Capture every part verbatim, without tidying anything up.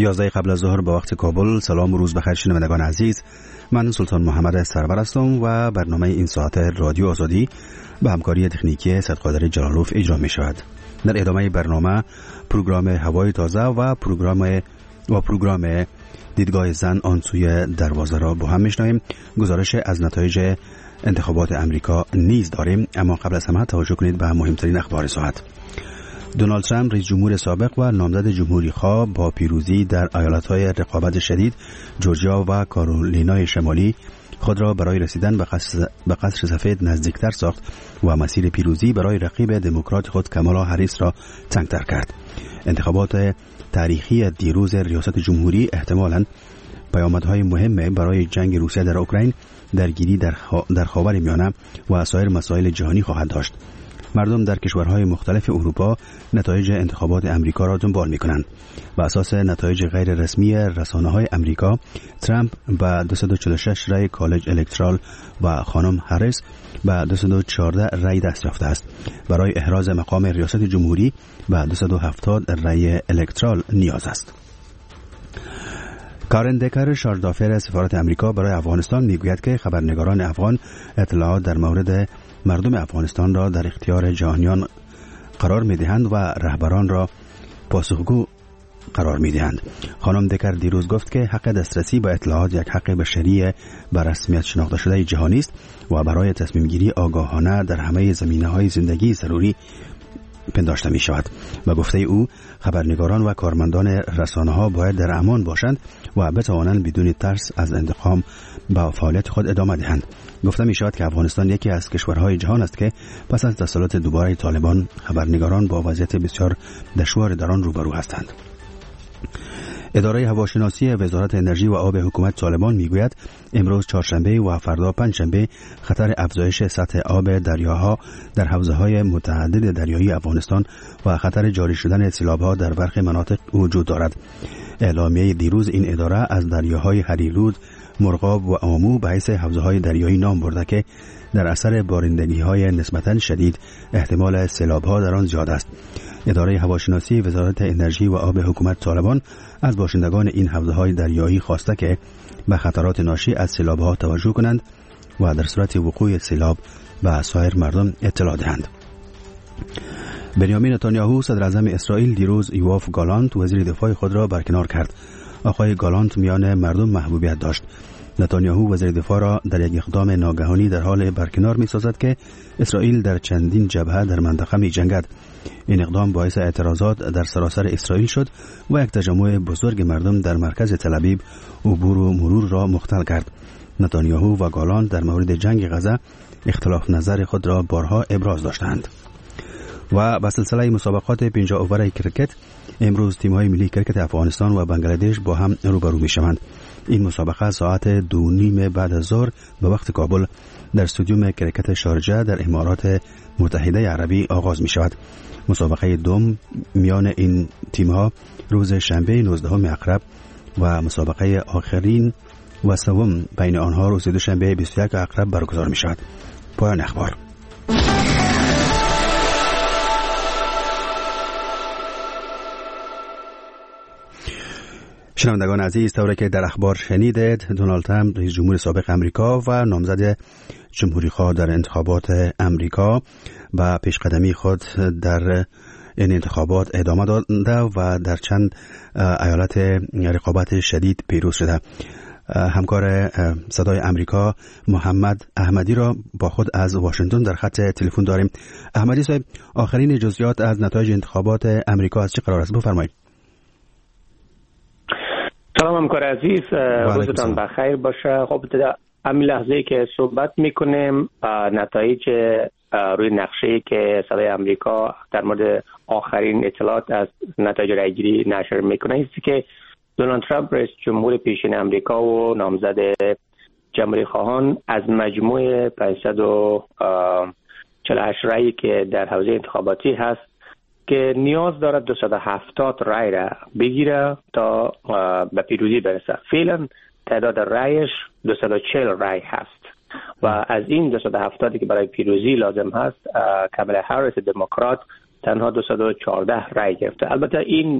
یازده قبل از ظهر به وقت کابل. سلام و روز بخیر شنوندگان عزیز. من سلطان محمد سرور هستم و برنامه این ساعت رادیو آزادی به همکاری تکنیکی صدقادر جلالوف اجرا می شود. در ادامه برنامه پروگرام هوای تازه و پروگرام و پروگرام دیدگاه زن آن سوی دروازه را با هم میشنویم. گزارش از نتایج انتخابات امریکا نیز داریم، اما قبل از همه توجه کنید به مهمترین اخبار ساعت. دونالد ترامپ رئیس جمهور سابق و نامزد جمهوری خواه با پیروزی در ایالت‌های رقابت شدید جورجیا و کارولینای شمالی خود را برای رسیدن به قصر, به قصر سفید نزدیکتر ساخت و مسیر پیروزی برای رقیب دموکرات خود کامالا هریس را تنگتر کرد. انتخابات تاریخی دیروز ریاست جمهوری احتمالاً پیامدهای مهم برای جنگ روسیه در اوکراین، درگیری در, خا... در خاورمیانه و سایر مسائل جهانی خواهد داشت. مردم در کشورهای مختلف اروپا نتایج انتخابات امریکا را دنبال می‌کنند. بر اساس نتایج غیر رسمی رسانه‌های امریکا، ترامپ با دویست و چهل و شش رای کالج الکترال و خانم هریس با دویست و چهارده رای دست یافته است. برای احراز مقام ریاست جمهوری با دویست و هفتاد رای الکترال نیاز است. کارن دکر شاردافر سفارت امریکا برای افغانستان میگوید که خبرنگاران افغان اطلاعات در مورد مردم افغانستان را در اختیار جهانیان قرار می‌دهند و رهبران را پاسخگو قرار می‌دهند. خانم دکر دیروز گفت که حق دسترسی به اطلاعات یک حق بشری به رسمیت شناخته شده جهانی است و برای تصمیم گیری آگاهانه در همه زمینه‌های زندگی ضروری پنداشته می شود. به گفته او خبرنگاران و کارمندان رسانه ها باید در امان باشند و بتوانند بدون ترس از انتقام به فعالیت خود ادامه دهند. گفته می شود که افغانستان یکی از کشورهای جهان است که پس از تسلط دوباره طالبان خبرنگاران با وضعیت بسیار دشوار در آن روبرو هستند. اداره هواشناسی وزارت انرژی و آب حکومت طالبان میگوید امروز چهارشنبه و فردا پنجشنبه خطر افزایش سطح آب دریاها در حوزه‌های متعدد دریایی افغانستان و خطر جاری شدن سیلاب‌ها در برخی مناطق وجود دارد. اعلامیه دیروز این اداره از دریاهای هریرود، مرغاب و آمو به حیث حوزه‌های دریایی نام برده که در اثر بارندگی‌های نسبتاً شدید احتمال سیلاب‌ها در آن زیاد است. اداره هواشناسی وزارت انرژی و آب حکومت طالبان از باشندگان این حوزه‌های دریایی خواسته که به خطرات ناشی از سیلاب‌ها توجه کنند و در صورت وقوع سیلاب به سایر مردم اطلاع دهند. بنیامین نتانیاهو صدر اعظم اسرائیل دیروز یوآف گالانت وزیر دفاع خود را برکنار کرد. آقای گالانت میان مردم محبوبیت داشت. نتانیاهو وزیر دفاع را در یک اقدام ناگهانی در حال برکنار می‌سازد که اسرائیل در چندین جبهه در منطقه می‌جنگد. این اقدام باعث اعتراضات در سراسر اسرائیل شد و یک تجمع بزرگ مردم در مرکز تل‌آویو عبور و مرور را مختل کرد. نتانیاهو و گالانت در مورد جنگ غزه اختلاف نظر خود را بارها ابراز داشتند. و به سلسله مسابقات پنجاه اوور کرکت امروز تیم‌های ملی کرکت افغانستان و بنگلادش با هم روبرو می‌شوند. این مسابقه ساعت دو نیم بعد از ظهر به وقت کابل در استادیوم کرکت شارجه در امارات متحده عربی آغاز می‌شود. مسابقه دوم میان این تیم‌ها روز شنبه نوزدهم اکتبر و مسابقه آخرین و سوم بین آنها روز دوشنبه بیست و یک اکتبر برگزار می‌شود. پایان اخبار. شنوندگان عزیز، طوری که در اخبار شنیدید، دونالد ترامپ رئیس جمهور سابق امریکا و نامزد جمهوری خواه در انتخابات امریکا با پیشقدمی خود در این انتخابات ادامه داده و در چند ایالت رقابت شدید پیروز شده. همکار صدای امریکا محمد احمدی را با خود از واشنگتن در خط تلفن داریم. احمدی صاحب، آخرین جزئیات از نتایج انتخابات امریکا از چه قرار است؟ بفرمایید. سلام همکار عزیز، روزتان بخیر باشه. خب در همین لحظه که صحبت میکنیم نتایج روی نقشه که صدای امریکا در مورد آخرین اطلاعات از نتایج رایگیری نشر میکنه است که دونالد ترامپ رئیس جمهور پیشین امریکا و نامزد جمهوری خواهان از مجموع پانصد و چهل و هشت رایی که در حوزه انتخاباتی هست که نیاز دارد دویست و هفتاد رای را بگیره تا به پیروزی برسه. فعلا تعداد رایش دویست و چهل رای هست و از این دویست و هفتاد که برای پیروزی لازم هست کامالا هریس دموکرات تنها دویست و چهارده رای گرفته. البته این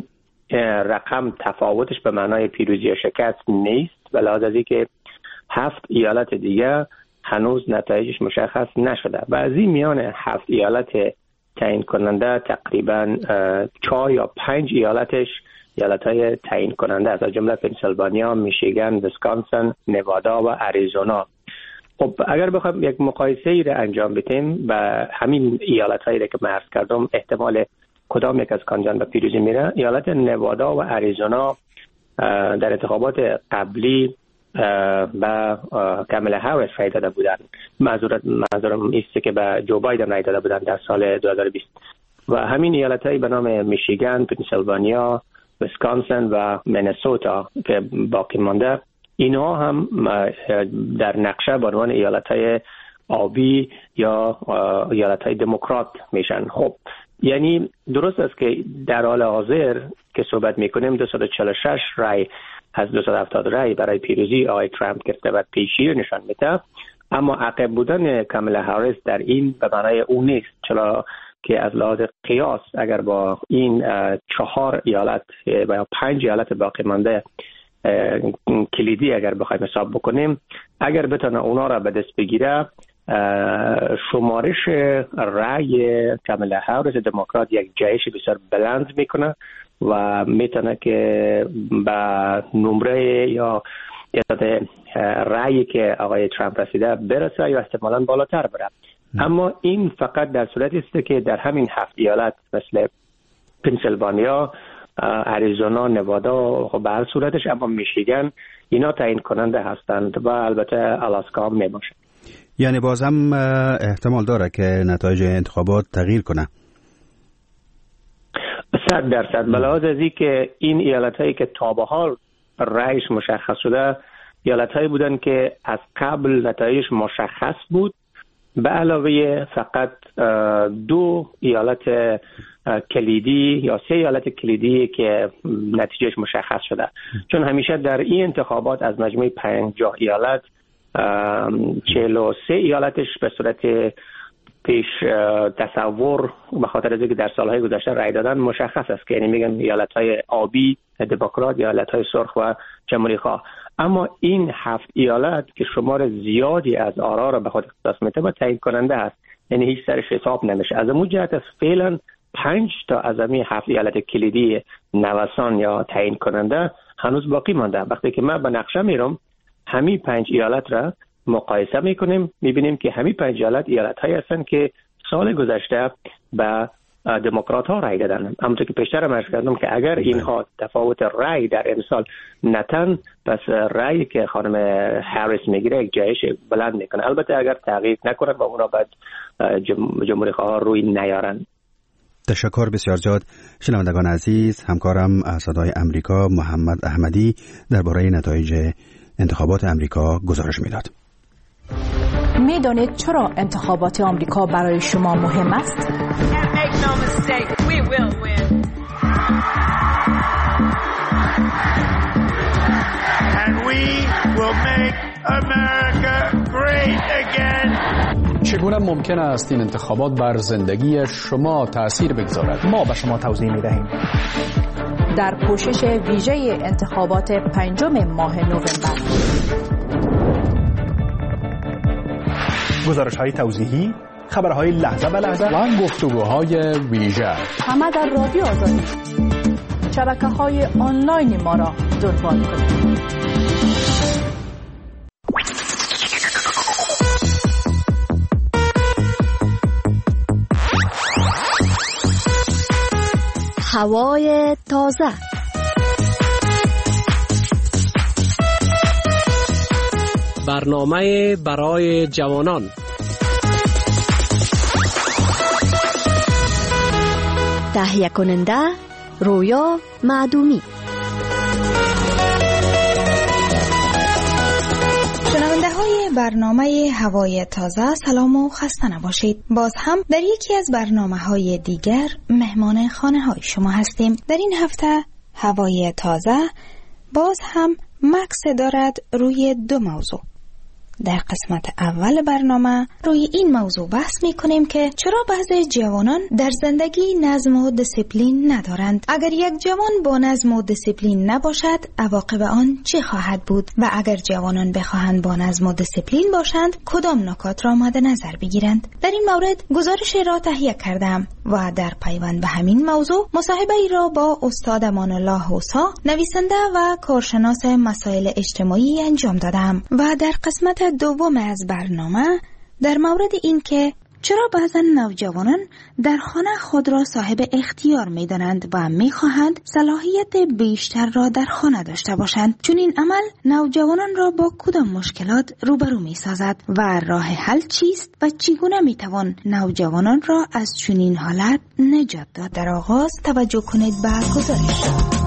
رقم تفاوتش به معنای پیروزی یا شکست نیست، به لحاظ از اینکه هفت ایالت دیگه هنوز نتایجش مشخص نشده و از این میان هفت ایالت تعیین کننده تقریبا چهار یا پنج ایالتش ایالت‌های تعیین کننده است، از جمله پنسیلوانیا، میشیگان، ویسکانسن، نوادا و اریزونا. خب اگر بخوایم یک مقایسه ای را انجام بدیم و همین ایالت‌هایی را که من عرض کردم احتمال کدام یک از کاندیدان به پیروزی میره، ایالت نوادا و اریزونا در انتخابات قبلی با کاملا هریس رای داده بودن، معذرت منظورم است که به جو بایدن رای داده بودن در سال دو هزار و بیست و همین ایالت‌هایی به نام میشیگان، پنسیلوانیا، ویسکانسن و مینسوتا که باقی مانده، اینها هم در نقشه به عنوان ایالت‌های آبی یا ایالت‌های دموکرات میشن. خب یعنی درست است که در حال حاضر که صحبت میکنیم دویست و چهل و شش رای از دویست و هفتاد رای برای پیروزی آقای ترامپ گرفته و پیشی نشان میده، اما عقب بودن کاملا هریس در این به معنای اون نیست، چرا که از لحاظ قیاس اگر با این چهار ایالت و یا پنج ایالت باقی مانده کلیدی اگر بخوایم حساب بکنیم، اگر بتونه اونا را به دست بگیره، شمارش رای کاملا هریس دموکرات یک جایش بسیار بلند میکنه و میتونه که به نمره یا تعداد رأیی که آقای ترامپ رسیده برسه یا احتمالاً بالاتر بره. اما این فقط در صورتی است که در همین هفت ایالت مثل پنسیلوانیا، اریزونا، نوادا و به هر صورتش، اما میشیگان، اینا تعیین کننده هستند و البته آلاسکا هم میباشه. یعنی بازم احتمال داره که نتایج انتخابات تغییر کنه؟ صد درصد. به لحاظ از این که این ایالت هایی که تا به حال رأیش مشخص شده ایالت هایی بودن که از قبل نتایجش مشخص بود، به علاوه فقط دو ایالت کلیدی یا سه ایالت کلیدی که نتیجهش مشخص شده. چون همیشه در این انتخابات از مجموع پنجاه ایالت چهل و سه ایالتش به صورت پیش تصور به خاطر از اینکه در سالهای گذشته رای دادن مشخص است که یعنی میگن ایالت‌های آبی دموکرات یا ایالت‌های سرخ و جمهوری خواه. اما این هفت ایالت که شمار زیادی از آرا را به خود اختصاص میده و تعیین کننده است، یعنی هیچ سرش حساب نمیشه. از اون جهت است فعلا پنج تا از همین هفت ایالت کلیدی نوسان یا تعیین کننده هنوز باقی مانده. وقتی که من به نقشه میرم همین پنج ایالت را مقایسه میکنیم، میبینیم که همین پنج ایالت ایالت هایی هستند که سال گذشته به دموکرات ها رای دادن. همونطور که پیشتر هم عرض کردم که اگر اینها تفاوت رای در امسال نتن، پس رای که خانم هریس میگیره یک جایش بلند میکنه. البته اگر تغییر نکنن و اونا بعد جمهوری خواه روی نیارن. تشکر بسیار زیاد. شنوندگان عزیز، همکارم صدای امریکا محمد احمدی درباره نتایج انتخابات امریکا گزارش میداد. میدانید چرا انتخابات آمریکا برای شما مهم است؟ چگونه ممکن است این انتخابات بر زندگی شما تأثیر بگذارد؟ ما به شما توضیح می‌دهیم. در پوشش ویژه انتخابات پنجم ماه نوامبر، گزارش‌های توضیحی، خبرهای لحظه به لحظه و گفتگوهای ویژه، همه در رادیو آزادی. شبکه‌های آنلاین ما را دنبال کنید. هوای تازه، برنامه برای جوانان، تهیه کننده رویا معدومی. شنونده های برنامه هوای تازه، سلام و خسته نباشید. باز هم در یکی از برنامه های دیگر مهمان خانه های شما هستیم. در این هفته هوای تازه باز هم مکس دارد روی دو موضوع. در قسمت اول برنامه روی این موضوع بحث می کنیم که چرا بعضی جوانان در زندگی نظم و دیسیپلین ندارند. اگر یک جوان با نظم و دیسیپلین نباشد عواقب آن چه خواهد بود و اگر جوانان بخواهند با نظم و دیسیپلین باشند کدام نکات را مد نظر بگیرند. در این مورد گزارش را تهیه کردم و در پیوند به همین موضوع مصاحبه ای را با استاد امان الله حوسا نویسنده و کارشناس مسائل اجتماعی انجام دادم و در قسمت دوم از برنامه در مورد این که چرا بعضا نوجوانان در خانه خود را صاحب اختیار می دانند و می خواهند صلاحیت بیشتر را در خانه داشته باشند، چون این عمل نوجوانان را با کدام مشکلات روبرو می سازد و راه حل چیست و چگونه می توان نوجوانان را از چنین حالت نجات داد. در آغاز توجه کنید به گزارش.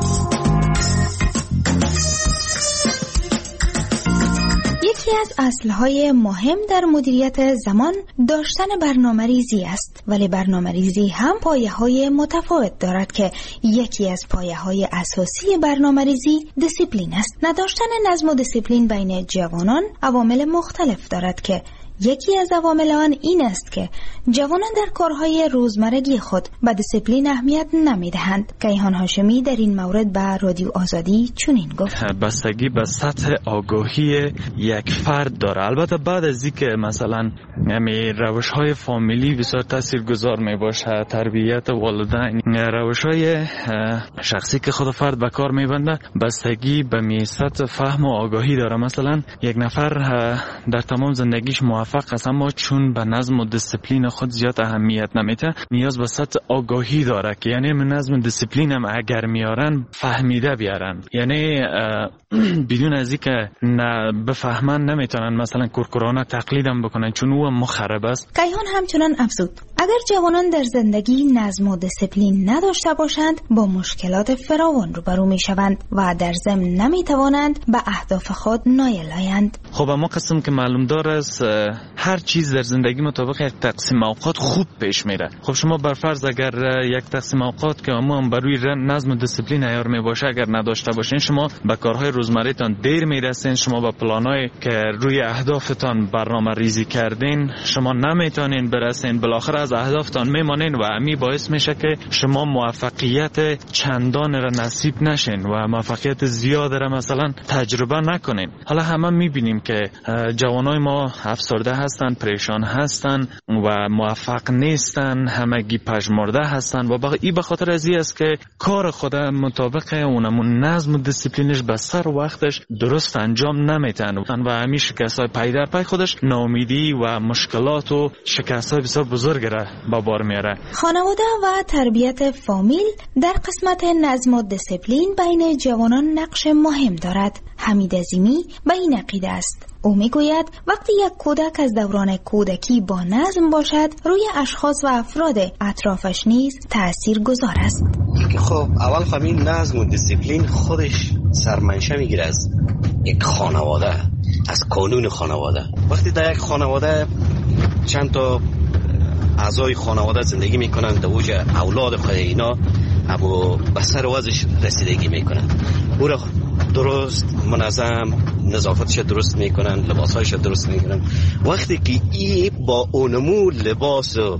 یکی از اصلهای مهم در مدیریت زمان داشتن برنامه ریزی است، ولی برنامه ریزی هم پایه های متفاوت دارد که یکی از پایه های اساسی برنامه ریزی دیسیپلین است. نداشتن نظم و دیسیپلین بین جوانان عوامل مختلف دارد که یکی از عوامل آن این است که جوانان در کارهای روزمرگی خود به دیسیپلین اهمیت نمیدهند. کیهان هاشمی در این مورد به رادیو آزادی چنین گفت: بستگی به سطح آگاهی یک فرد داره. البته بعد از اینکه مثلا یعنی روش‌های فامیلی بسیار تاثیرگذار میباشه، تربیت والدین، روش‌های شخصی که خود فرد به کار میبنده بستگی به می سطح فهم و آگاهی داره. مثلا یک نفر در تمام زندگیش موفق است اما چون به نظم و دیسیپلین خود زیاد اهمیت نمیده، نیاز به سطح آگاهی داره که یعنی من نظم و دیسیپلین هم اگر میارن فهمیده بیارن، یعنی بدون از اینکه نه بفهمن نمیتونن مثلا کورکورانه تقلیدم بکنن چون او مخرب است. کیهان همچنان افزود اگر جوانان در زندگی نظم و دیسیپلین نداشته باشند با مشکلات فراوان روبرو میشوند و در ضمن نمیتوانند به اهداف خود نایل آیند. خب اما قسم که معلوم دار است هر چیز در زندگی مطابق یک تقسیم اوقات خوب پیش میره. خب شما بر فرض اگر یک تقسیم اوقات که اما هم بروی نظم و دیسیپلین عیار میباشه اگر نداشته باشین شما به کارهای روزمره‌تان دیر میرسین، شما به پلانایی که روی اهدافتان برنامه ریزی کردین شما نمیتونین برسین، بالاخره از اهدافتان میمانین و امی باعث میشه که شما موفقیت چندان را نصیب نشین و موفقیت زیاد را مثلا تجربه نکنین. حالا همه میبینیم که جوانای ما افسرده هستن، پریشان هستن و موفق نیستن، همگی پژمرده هستن و با این به خاطر از این است که کار خود مطابق اونمون نظم و دیسیپلینش به سر وقتش درست انجام نمیتن و همیشه شکستای پای در پای خودش ناامیدی و مشکلات و شکستای بسیار بزرگ را با بار میاره. خانواده و تربیت فامیل در قسمت نظم و دیسیپلین بین جوانان نقش مهم دارد. حمید عظیمی به این عقیده است. او میگوید وقتی یک کودک از دوران کودکی با نظم باشد روی اشخاص و افراد اطرافش نیز تأثیر گذار است. خب اول خب این نظم و دیسیپلین خودش سرمنشه میگیره از یک خانواده، از قانون خانواده. وقتی در یک خانواده چند تا اعضای خانواده زندگی میکنن در اوج اولاد خود اینا ابو بسر وازش رسیدگی میکنن، او را درست منظم نظافتش درست میکنن، لباسهایش درست میکنن. وقتی که ای با اونمو لباس و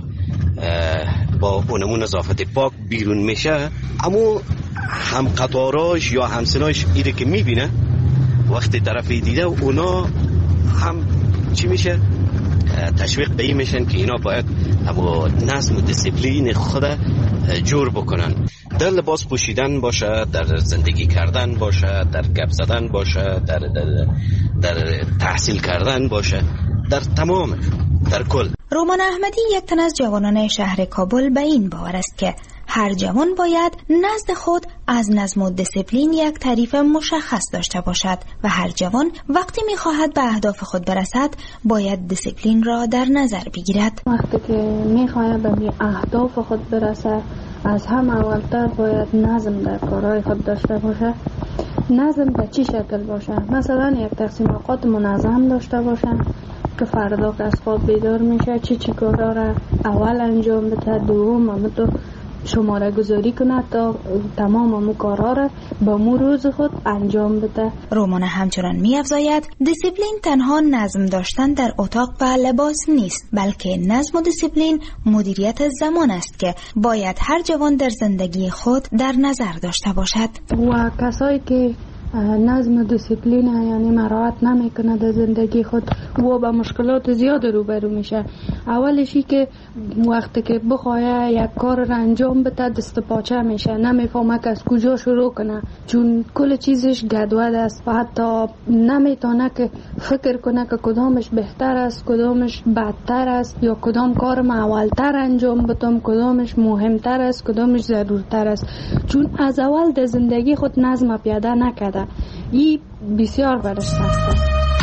با اونمو نظافت پاک بیرون میشه اما هم قطاراش یا همسناش ایره که میبینه وقتی طرفی دیده اونا هم چی میشه تشویق به این میشن که اینا باید اما نظم و دیسیپلین خود جور بکنن. در لباس پوشیدن باشه، در زندگی کردن باشه، در گپ زدن باشه، در, در, در تحصیل کردن باشه، در تمام در کل. رومان احمدی یک تن از جوانان شهر کابل به این باور است که هر جوان باید نزد خود از نظم و دیسیپلین یک تعریف مشخص داشته باشد و هر جوان وقتی می‌خواهد به اهداف خود برسد باید دیسیپلین را در نظر بگیرد. وقتی که می‌خواهد به اهداف خود برسد از هم اولتر باید نظم در کارهای خود داشته باشه. نظم به چی شکل باشه؟ مثلا یک تقسیم اوقات منظم داشته باشه که فردا که از خواب بیدار میشه چی چی کارا را اول انجام بده، دوم هم تو شماره گذاری کنه تا تمام مو کارا را با مو روز خود انجام بده. رومانا همچنان می افزاید دیسیپلین تنها نظم داشتن در اتاق و لباس نیست، بلکه نظم و دیسیپلین مدیریت زمان است که باید هر جوان در زندگی خود در نظر داشته باشد. و کسایی که نظم و دیسیپلین یعنی مراعات نمیکنه در زندگی خود و با مشکلات زیاد روبرو میشه. اولشی که وقتی که بخواه یک کار را انجام بده دست پاچه میشه، نمیفهمه که از کجا شروع کنه، چون کل چیزش گدود است و حتی نمیتونه که فکر کنه که کدامش بهتر است، کدامش بدتر است، یا کدام کار ما اولتر انجام بدم، کدامش مهمتر است، کدامش ضرورتر است، چون از اول در زندگی خود نظم پیاده نکرده. این بسیار برش سخته.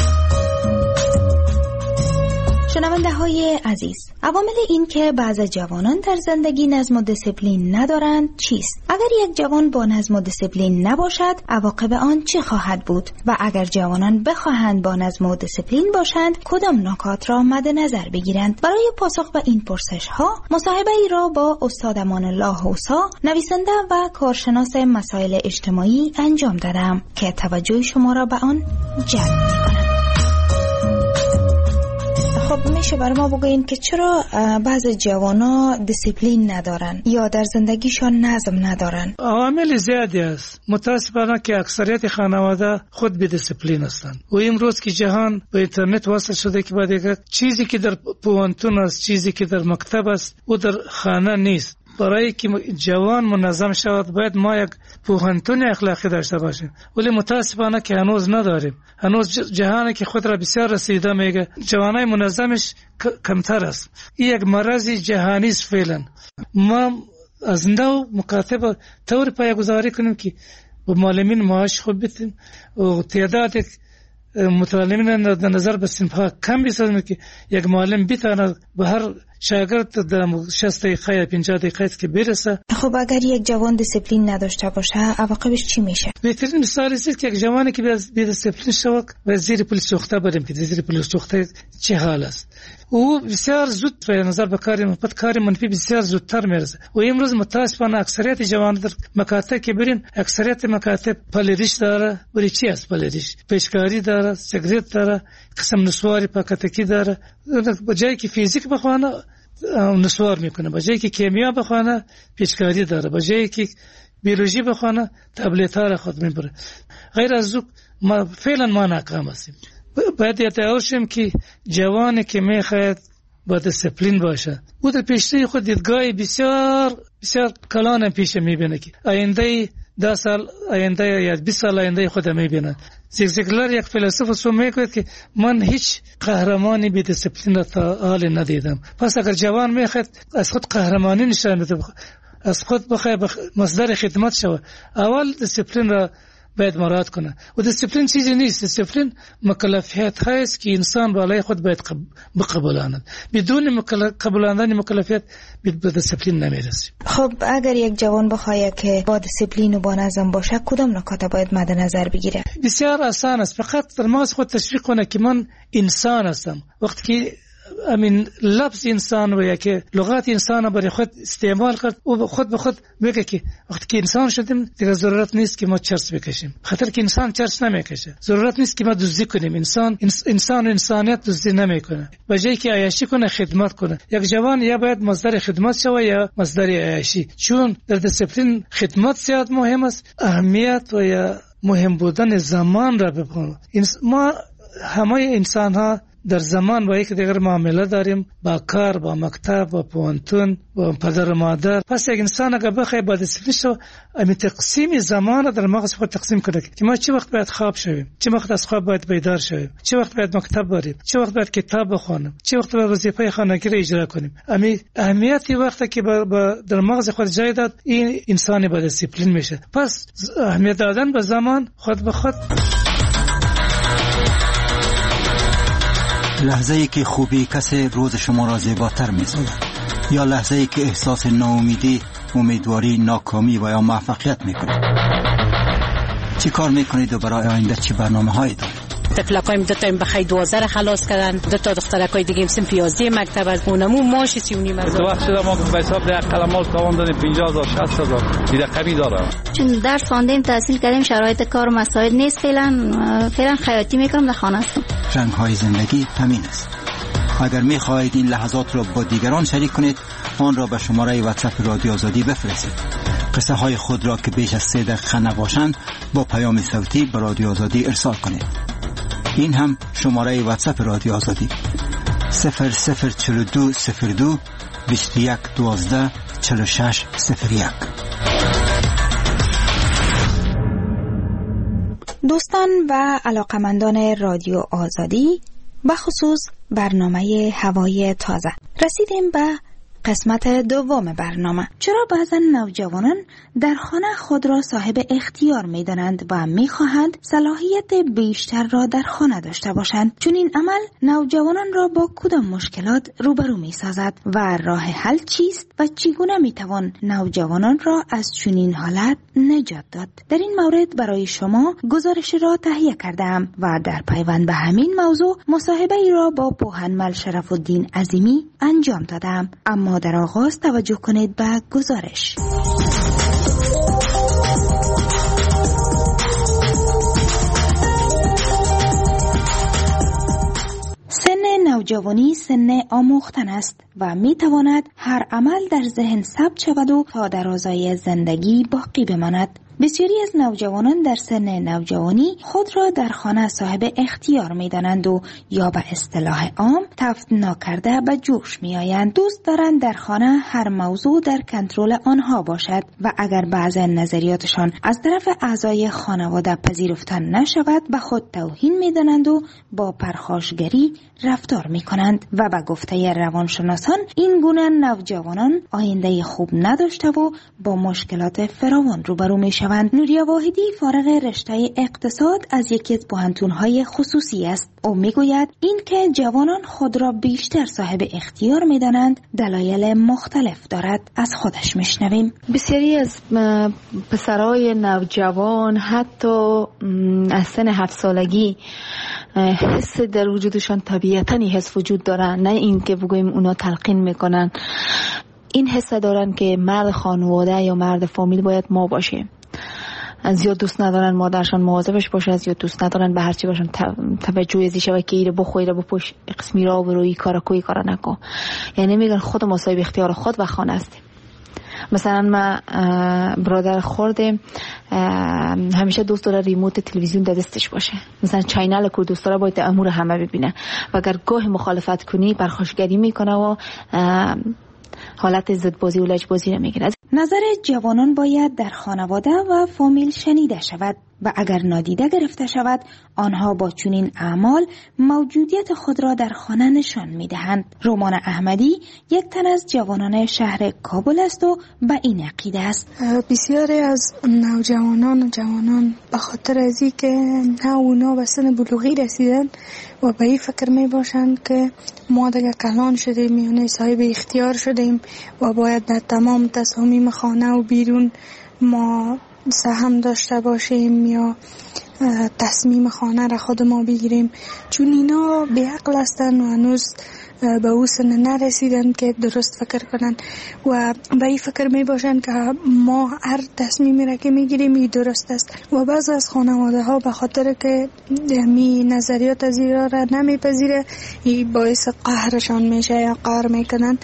شنونده های عزیز، عوامل این که بعض جوانان در زندگی نظم و دیسیپلین ندارند چیست؟ اگر یک جوان با نظم و دیسیپلین نباشد عواقب آن چه خواهد بود؟ و اگر جوانان بخواهند با نظم و دیسیپلین باشند کدام نکات را مد نظر بگیرند؟ برای پاسخ به این پرسش ها مصاحبه ای را با استاد امان الله حوسا، نویسنده و کارشناس مسائل اجتماعی انجام دادم که توجه شما را به آن جلب می‌کنم. خب میشه برای ما بگوین که چرا بعض جوانا دیسیپلین ندارن یا در زندگیشان نظم ندارن؟ عوامل زیادی است. متاسفانه که اکثریت خانواده خود بی دیسیپلین هستند و امروز که جهان به اینترنت وصل شده که بعد چیزی که در پوهنتون است، چیزی که در مکتب است و در خانه نیست. برای که جوان منظم شود باید ما یک پوهنتون اخلاقی داشته باشیم، ولی متاسفانه که هنوز نداریم. هنوز جهانی که خود را بسیار رسیده میگه جوانای منظمش کمتر است. این یک مرض جهانی است فعلا. ما از نو مکاتبه طور پایه‌گذاری کنیم که با معلمین معاش خوب بدیم و تعداد متعلمین در نظر به صنف‌ها کم بسازیم که یک معلم بتواند به هر شاگرد در شصت دقیقه یا پنجاه دقیقه که برسه. خب اگر یک جوان دیسیپلین نداشته باشه عواقبش چی میشه؟ بهترین مثال است که یک جوانی که بی دیسیپلین شود و زیر پلیس سوخته بریم که زیر پلیس سوخته چه حال است. او بسیار زود به نظر به کار منفی کار منفی بسیار زودتر میرسه و امروز متاسفانه اکثریت جوانان در مکاتب که برین اکثریت مکاتب پلیریش داره. ولی چی است پلیریش؟ پیشکاری داره، سیگریت داره، قسم نسواری پاکتکی داره. بجای که فیزیک بخوانه نسوار میکنه، بجای که کیمیا بخوانه پیشکاری داره، بجای که بیولوژی بخوانه تبلیت ها را خود میبره. غیر از او ما فعلا ما ناکام هستیم. باید یادآور شیم که جوانی که میخواهد با دیسیپلین باشه او در پیشروی خود دیدگاه بسیار بسیار کلان پیش میبینه که آینده ده سال آینده یا بیست سال آینده خود میبینه. زیگزیگلر یک فیلسوف سو میگوید که من هیچ قهرمانی بی دیسیپلین را تا حال ندیدم. پس اگر جوان میخواد از خود قهرمانی نشان بده، از خود بخواد مصدر خدمت شوه، اول دیسیپلین را باید مراعات کنه. و دیسیپلین چیزی نیست. دیسیپلین مکلفیت هست که انسان بالای خود باید بقبولاند. بدون قبولاندن مکلفیت به دیسیپلین نمیرسه. خب اگر یک جوان بخواد که با دیسیپلین و با نظم باشه کدام نکات باید مد نظر بگیره؟ بسیار آسان است. فقط در مغز خود تشویق کنه که من انسان هستم. وقتی که امین لفظ انسان و یا که لغات انسان برای خود استعمال کرد و خود به خود میگه که وقتی که انسان شدیم دیگه ضرورت نیست که ما چرس بکشیم، خاطر که انسان چرس نمیکشه. ضرورت نیست که ما دزدی کنیم. انسان انسان انسانیت دزدی نمیکنه. بجای که عیاشی کنه خدمت کنه. یک جوان یا باید مصدر خدمت شوه یا مصدر عیاشی، چون در دیسیپلین خدمت زیاد مهم است. اهمیت و یا مهم بودن زمان را بپنه. ما همه انسان ها در زمان با یک دیگر معامله داریم، با کار، با مکتب، با پوهنتون، با پدر و مادر. پس یک انسان اگر بخواد با دیسیپلین شو امی تقسیم زمان در مغز خود تقسیم کنه که ما چه وقت باید خواب شویم، چه وقت از خواب باید بیدار شویم، چه وقت باید مکتب بریم، چه وقت باید کتاب بخونیم، چه وقت باید وظیفه خانگی را اجرا کنیم. امی اهمیتی وقتی که با, با در مغز خود جای داد این انسانی با دیسیپلین میشه. پس اهمیت دادن به زمان خود به خود. لحظه ای که خوبی کسی روز شما را زیباتر می‌سازد یا لحظه ای که احساس ناامیدی، امیدواری، ناکامی و یا موفقیت می‌کنید. چی کار می‌کنید و برای آینده چه برنامه‌هایی دارید؟ تفلکایم دو تا این بخای دوازده خلاص کردن، دو تا دخترکای دیگه صنف یازده مکتب از اونمو ماش سی و نیم هزار. وقت شده ما به حساب ده قلمال تاوان دادیم پنجاه هزار شصت هزار دیگه کمی داره. چون درس خواندیم تحصیل کردیم شرایط کار و مسائل نیست، فعلا فعلا خیاطی میکنم در خانه هستم. رنگ های زندگی همین است. اگر می خواهید این لحظات را با دیگران شریک کنید، آن را به شماره واتساپ رادیو آزادی بفرستید. قصه های خود را که بیش از سه دقیقه نباشند با پیام صوتی به رادیو آزادی ارسال کنید. این هم شماره واتساپ رادیو آزادی صفر صفر چهل و دو صفر دو بیست و یک دوازده چهل و شش صفر یک. دوستان و علاقمندان رادیو آزادی، بخصوص برنامه هوای تازه، رسیدیم به قسمت دوم برنامه. چرا بعضا نوجوانان در خانه خود را صاحب اختیار می دانند و می خواهند صلاحیت بیشتر را در خانه داشته باشند؟ چون این عمل نوجوانان را با کدام مشکلات روبرو می سازد و راه حل چیست و چگونه می توان نوجوانان را از چنین حالت نجات داد؟ در این مورد برای شما گزارش را تهیه کردم و در پیوند به همین موضوع مصاحبه ای را با پوهنمل شرف الدین عظیمی انجام دادم. اما در آغاز توجه کنید به گزارش. سن نوجوانی سن آموختن است و می تواند هر عمل در ذهن ثبت شود و تا درازای زندگی باقی بماند. بسیاری از نوجوانان در سن نوجوانی خود را در خانه صاحب اختیار می دانند و یا به اصطلاح عام تفت ناکرده به جوش می آیند. دوست دارند در خانه هر موضوع در کنترل آنها باشد و اگر بعض نظریاتشان از طرف اعضای خانواده پذیرفته نشود به خود توهین می دانند و با پرخاشگری رفتار می کنند و به گفته روانشناسان این گونه نوجوانان آینده خوب نداشته و با مشکلات فراوان روبرو می شوند. نوریا واحدی فارغ رشته اقتصاد از یکی از پوهنتون‌های خصوصی است. او میگوید این که جوانان خود را بیشتر صاحب اختیار می‌دانند دلایل مختلف دارد. از خودش میشنویم. بسیاری از پسرای نوجوان حتی از سن هفت سالگی حس در وجودشان طبیعتاً حس وجود دارن، نه این که بگوییم اونا تلقین میکنن. این حس دارن که مرد خانواده یا مرد فامیل باید ما باشه. از زیاد دوست ندارن مادرشان مواظبش باشه، از زیاد دوست ندارن به هر چی باشن توجه ازی شوه که ایره بخوی ایره بپوش قسمی را بروی کارا کوی کارا نکن. یعنی میگن خود ما صاحب اختیار خود و خانه هستیم. مثلا ما برادر خورده همیشه دوست داره ریموت تلویزیون در دستش باشه، مثلا چینل کو دوست داره باید امور همه ببینه و اگر گاه مخالفت کنی پرخاشگری میکنه و حالت ضدبازی و لجبازی نمیگیره. نظر جوانان باید در خانواده و فامیل شنیده شود و اگر نادیده گرفته شود آنها با چنین اعمال موجودیت خود را در خانه نشان میدهند. رومان احمدی یک تن از جوانان شهر کابل است و به این عقیده است. بسیاری از نوجوانان و جوانان به خاطر از این که نه اونا به سن بلوغی رسیدن و به این فکر می باشند که ما دیگه کلان شدیم، یعنی صاحب اختیار شدیم و باید در تمام تصامیم خانه و بیرون ما سهم داشته باشیم یا تصمیم خانه را خود ما بگیریم، چون اینا بی عقل هستن و هنوز به او سن نرسیدن که درست فکر کنن و به این فکر می باشن که ما هر تصمیمی را که می گیریم این درست است و بعض از خانواده ها به خاطر که می نظریات از این را نمی پذیره این باعث قهرشان میشه یا قهر میکنن.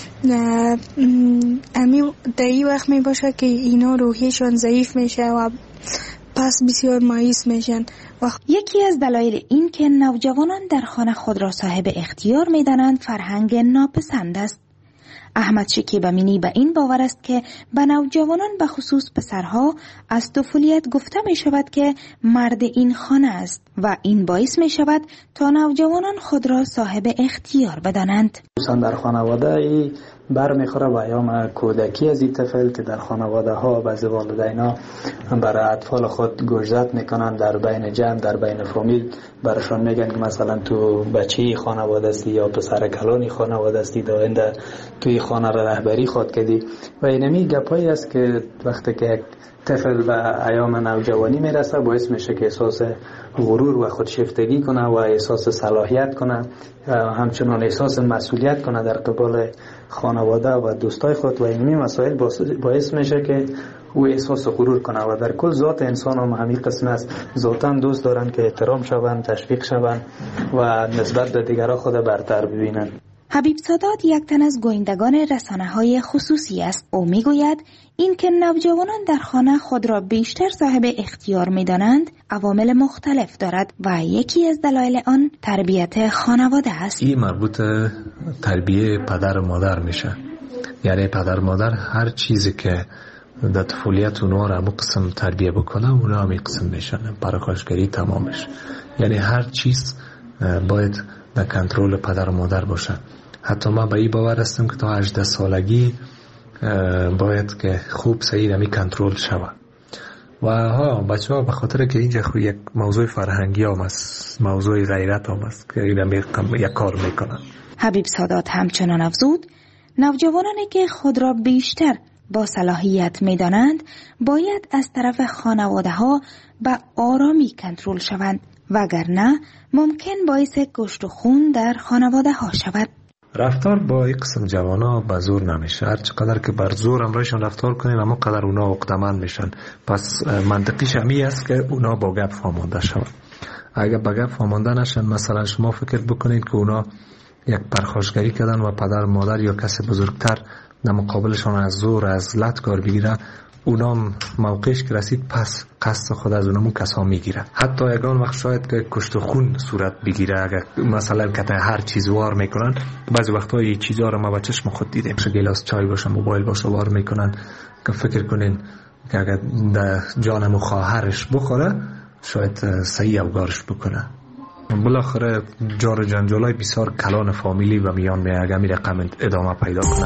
امی در این وقت می باشه که اینا روحیشان ضعیف میشه و پس بسیار مایوس میشن. یکی از دلایل این که نوجوانان در خانه خود را صاحب اختیار میدانند فرهنگ ناپسند است. احمد شکیب امینی به این باور است که به نوجوانان به خصوص پسرها از طفولیت گفته می شود که مرد این خانه است و این باعث می شود تا نوجوانان خود را صاحب اختیار بدانند. در خانواده برمیخوره و ایام کودکی از این طفل که در خانواده ها بعضی والدینا برای اطفال خود گوشزد میکنن در بین جمع در بین فامیل برشان میگن که مثلا تو بچه خانواده هستی یا پسر کلانی خانواده هستی داینده توی خانه را رهبری خود کردی و اینمی گپایی است که وقتی که یک طفل به ایام نوجوانی میرسه، باعث میشه که احساس غرور و خودشیفتگی کنه و احساس صلاحیت کنه، همچنان احساس مسئولیت کنه در قبال خانواده و دوستای خود و اینمی مسائل باعث میشه که او احساس غرور کنه و در کل ذات انسان هم همین قسم است. ذاتاً دوست دارن که احترام شوند، تشویق شوند و نسبت به دیگران خود برتر ببینن. حبیب سادات یک تن از گویندگان رسانه‌های خصوصی است. او میگوید این که نوجوانان در خانه خود را بیشتر صاحب اختیار می‌دانند عوامل مختلف دارد و یکی از دلایل آن تربیت خانواده است. این مربوط تربیه پدر و مادر میشه. یعنی پدر و مادر هر چیزی که در طفولیت اونها را قسم تربیه بکنه اونها هم قسم میشن، پرخاشگری تمامش. یعنی هر چیز باید در کنترل پدر و مادر باشه. حتی ما به این باور هستم که تا هجده سالگی باید که خوب صحیح نمی کنترل شود. و ها بچه ها به خاطر که اینجا یک موضوع فرهنگی هم است، موضوع غیرت هم است که یک کار میکنن. حبیب سادات همچنان افزود نوجوانانی که خود را بیشتر با صلاحیت میدانند باید از طرف خانواده ها به آرامی کنترل شوند، وگرنه ممکن باعث گشت و خون در خانواده ها شود. رفتار با این قسم جوانا به زور نمیشه. هر چقدر که بر زور امرایشان رفتار کنین اما قدر اونا عقده‌مند میشن. پس منطقیش همی است که اونا با گپ فامانده شون. اگر با گپ فامانده نشن، مثلا شما فکر بکنید که اونا یک پرخاشگری کردن و پدر مادر یا کسی بزرگتر در مقابلشان از زور از لط کار بگیره، اونام موقعش که رسید پس قصد خود از اونمون کسا میگیره. حتی یگان وقت شاید که کشت و خون صورت بگیره اگر مثلا که هر چیز وار میکنن. بعضی وقتا این چیزا رو ما با چشم خود دیدیم، گلاس چای باشه، موبایل باشه وار میکنن که فکر کنین که اگر در جانم و خواهرش بخوره شاید صحیح اوگارش بکنه. بالاخره جار جنجالای بسیار کلان فامیلی و میان می اگر می رقم ادامه پیدا کنه.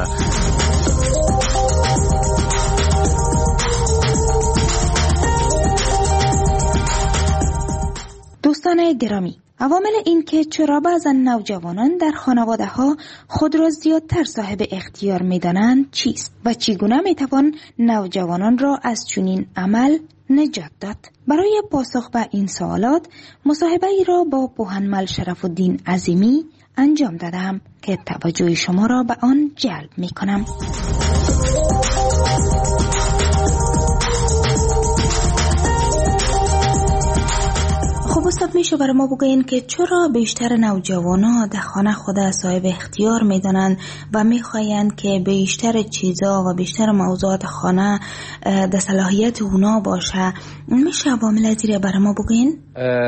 دوستان گرامی، عوامل این که چرا بعضا نوجوانان در خانواده ها خود را زیادتر صاحب اختیار می دانند چیست و چگونه می توان نوجوانان را از چنین عمل نجات داد؟ برای پاسخ به این سوالات مصاحبه ای را با بوهنمل شرف الدین عظیمی انجام دادم که توجه شما را به آن جلب می کنم. خب استاد میشه برای ما بگوین که چرا بیشتر نوجوانا در خانه خود صاحب اختیار میدانند و میخواین که بیشتر چیزا و بیشتر موضوعات خانه در صلاحیت اونا باشه؟ میشه عوامل زیر برای ما بگوین؟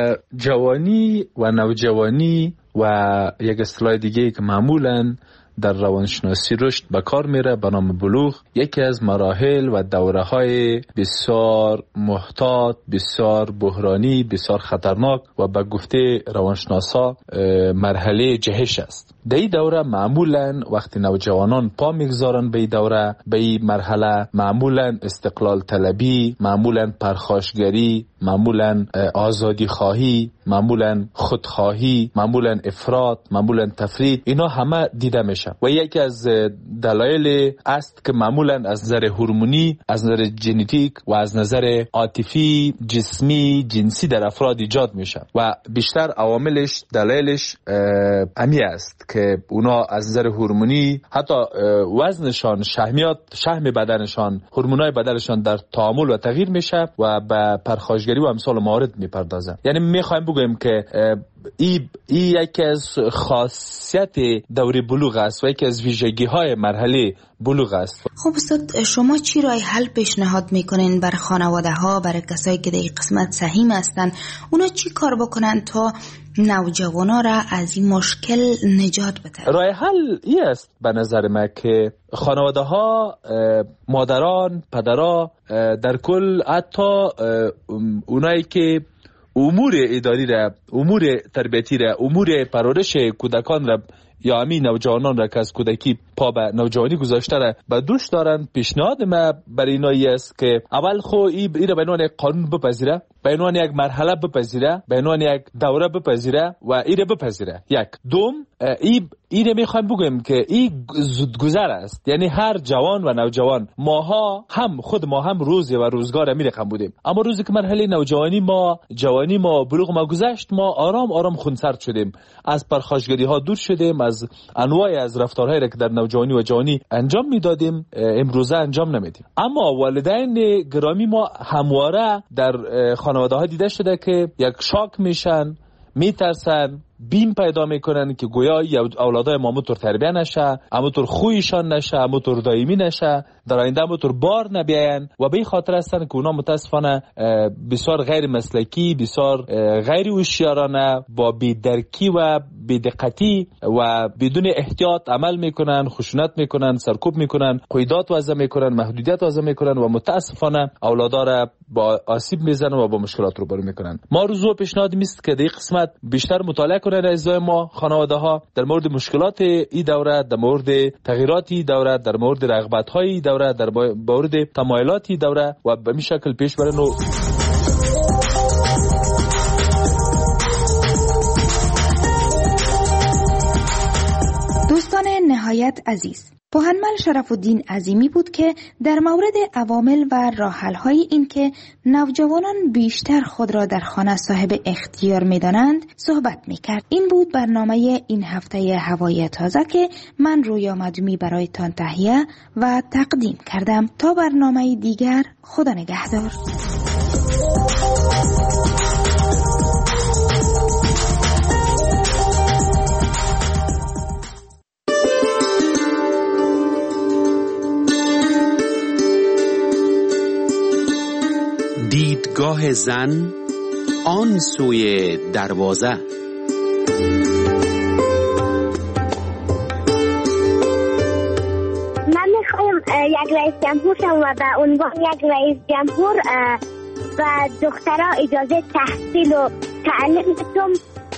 جوانی و نوجوانی و یک اصطلاح دیگه که معمولاً در روانشناسی رشد به کار میره به نام بلوغ، یکی از مراحل و دوره های بسیار محتاط، بسیار بحرانی، بسیار خطرناک و به گفته روانشناسا مرحله جهش است. در این دوره معمولا وقتی نوجوانان پا میگذارن به این دوره، به این مرحله، معمولا استقلال طلبی، معمولا پرخاشگری، معمولا آزادی خواهی، معمولا خودخواهی، معمولا افراط، معمولا تفرید، اینا همه دیده میشه و یکی از دلایل است که معمولا از نظر هورمونی، از نظر ژنتیک و از نظر عاطفی، جسمی، جنسی در افراد ایجاد میشه و بیشتر عواملش، دلایلش امی است که اونا از نظر هورمونی حتی وزنشان، شحمیات، شحم بدنشان، هورمونای بدنشان در تعامل و تغییر میشه و به پرخاشگری و امثال موارد میپردازن. یعنی میخوایم بگویم که ای, ای یکی از خاصیت دوره بلوغ است و یکی از ویژگی های مرحله بلوغ است. خب استاد، شما چی راه حل پیشنهاد میکنین بر خانواده ها، برای کسایی که در این قسمت سهیم هستن؟ اونا چی کار بکنن تا نوجوانا را از این مشکل نجات بده؟ راه حل این است به نظر من که خانواده ها، مادران، پدرها، در کل حتی اونایی که امور اداری را، امور تربیتی را، امور پرورش کودکان را یا همین نوجوانان را که از کودکی پا به نوجوانی گذاشته را به دوش دارند، پیشنهاد ما برای اینایی است که اول خو این را به عنوان قانون بپذیره به عنوان یک مرحله بپذیره، به عنوان یک دوره بپذیره و ایره بپذیره. یک دوم ای اینه میخوایم بگویم که این زودگذر است، یعنی هر جوان و نوجوان، ماها هم خود ما هم روزی و روزگار می رقم بودیم، اما روزی که مرحله نوجوانی ما، جوانی ما، بلوغ ما گذشت، ما آرام آرام خونسرد شدیم، از پرخاشگری ها دور شدیم، از انواع از رفتارهایی که در نوجوانی و جوانی انجام میدادیم امروزه انجام نمیدیم. اما والدین گرامی ما همواره در خانواده ها دیده شده که یک شاک میشن، میترسن، بیم پیدا میکنن که گویا اولادای ما همونطور تربیه نشه، همونطور خویشان نشه، همونطور دائمی نشه، در آینده همونطور بار نبیاین و به این خاطر هستن که اونا متاسفانه بسیار غیر مسلکی، بسیار غیر هوشیارانه، با بی‌درکی و بی‌دقتی و بدون احتیاط عمل میکنن، خشونت میکنن، سرکوب میکنن، قیودات وضع میکنن، محدودیت وضع میکنن و متاسفانه اولادا را با آسیب میزنن و با مشکلات روبرو میکنن. ما روزو پیشنهاد میست که در این قسمت بیشتر مطالعه کنن اعضای ما، خانواده ها، در مورد مشکلات این دوره، در مورد تغییرات این دوره، در مورد رغبت های این دوره، در مورد تمایلات این دوره و به این شکل پیش برن. و دوستان نهایت عزیز، پوهنمل شرف الدین عظیمی بود که در مورد عوامل و راه‌حل‌های این که نوجوانان بیشتر خود را در خانه صاحب اختیار می‌دانند صحبت می‌کرد. این بود برنامه این هفته هوای تازه که من رویا مدومی برایتان تهیه و تقدیم کردم. تا برنامه دیگر، خدا نگهدار. دیدگاه زن آن سوی دروازه. من میخوایم یک رئیس جمهور شم و به عنوان یک رئیس جمهور و دخترها اجازه تحصیل و تعلیم بدم.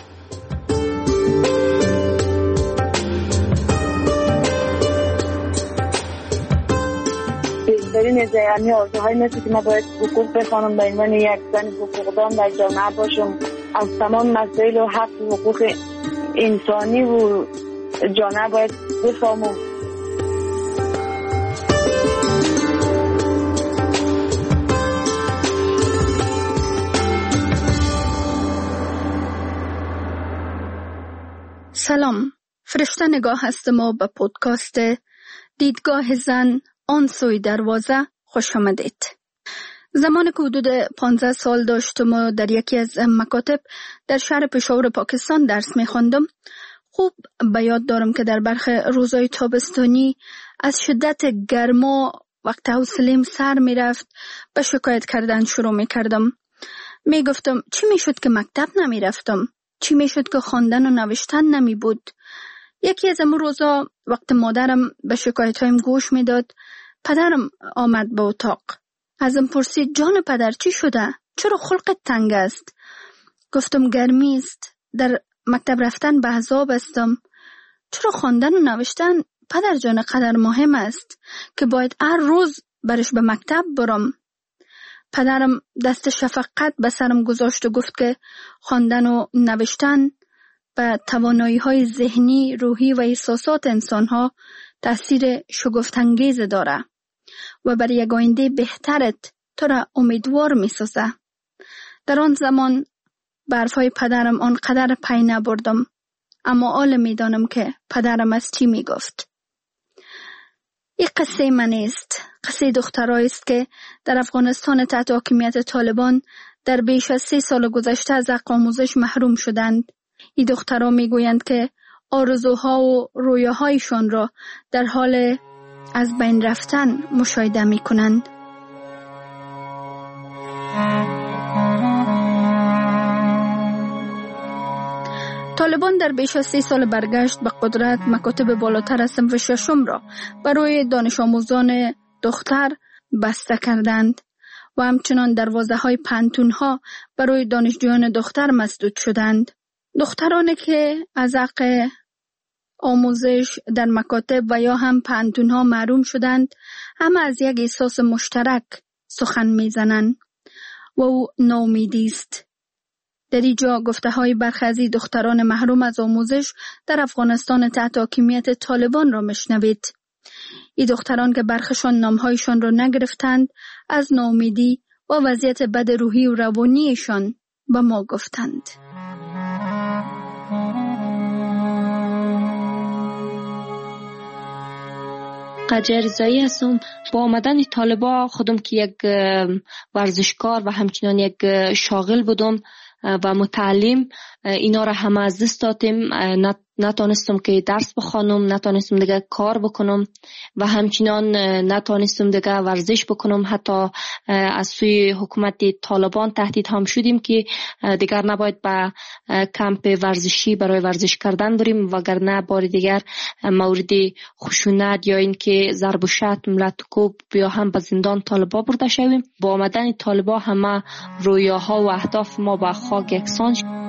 بیشترین یعنی آرزوهای مثل که من باید حقوق بخوانم، به عنوان یک زن حقوقدان در جامعه باشم، از تمام مسائل و حق و حقوق انسانی و جامعه باید بفهمم. سلام، فرشته نگاه هستم و به پودکاست دیدگاه زن آن سوی دروازه خوش آمدید. زمان که حدود پانزده سال داشتم و در یکی از مکاتب در شهر پشاور پاکستان درس می خواندم، خوب به یاد دارم که در برخی روزهای تابستانی از شدت گرما وقت حوصله‌ام سر می رفت به شکایت کردن شروع می کردم. می گفتم چی می شد که مکتب نمی رفتم؟ چی می شد که خواندن و نوشتن نمی بود؟ یکی از امون روزا وقت مادرم به شکایتایم گوش می داد، پدرم آمد به اتاق. ازم پرسید جان پدر چی شده؟ چرا خلقت تنگ است؟ گفتم گرمی است، در مکتب رفتن به عذاب استم. چرا خواندن و نوشتن پدر جان قدر مهم است که باید هر روز برش به مکتب برم؟ پدرم دست شفقت به سرم گذاشت و گفت که خواندن و نوشتن به توانایی‌های ذهنی، روحی و احساسات انسان‌ها تأثیر شگفت‌انگیز داره و برای یک آینده بهترت تو را امیدوار می‌سازه. در آن زمان به حرف‌های پدرم آنقدر پی نبردم، اما حالا می‌دانم که پدرم از چی می‌گفت. این قصه من است، قصه دخترایی است که در افغانستان تحت حاکمیت طالبان در بیش از سه سال گذشته از حق آموزش محروم شدند. این دخترها میگویند که آرزوها و رویاهایشان را در حال از بین رفتن مشاهده میکنند. طالبان در بیش از سه سال برگشت به قدرت مکاتب بالاتر از صنف ششم را برای دانش آموزان دختر بسته کردند و همچنان دروازه های پانتون ها برای دانشجویان دختر مسدود شدند. دخترانی که از حق آموزش در مکاتب و یا هم پانتون ها محروم شدند، همه از یک احساس مشترک سخن میزنند. و او ناامیدی است. در اینجا گفته های برخی از دختران محروم از آموزش در افغانستان تحت حاکمیت طالبان را مشنوید. این دختران که برخشان نامهایشان را نگرفتند از ناامیدی و وضعیت بد روحی و روانیشان به ما گفتند. قجر رضایی هستم. با آمدن طالبا خودم که یک ورزشکار و همچنان یک شاغل بودم و متعلم، اینا را همه از دست دادم. نتانستم که درس بخوانم، نتانستم دیگه کار بکنم و همچنان نتانستم دیگه ورزش بکنم. حتی از سوی حکومت طالبان تهدید هم شدیم که دیگر نباید به کمپ ورزشی برای ورزش کردن بریم، وگرنه بار دیگر مورد خشونت یا اینکه ضرب و شتم، لط و کوب یا هم به زندان طالبا برده شویم. با آمدن طالبا همه رویاها و اهداف ما به خاک یکسان شد.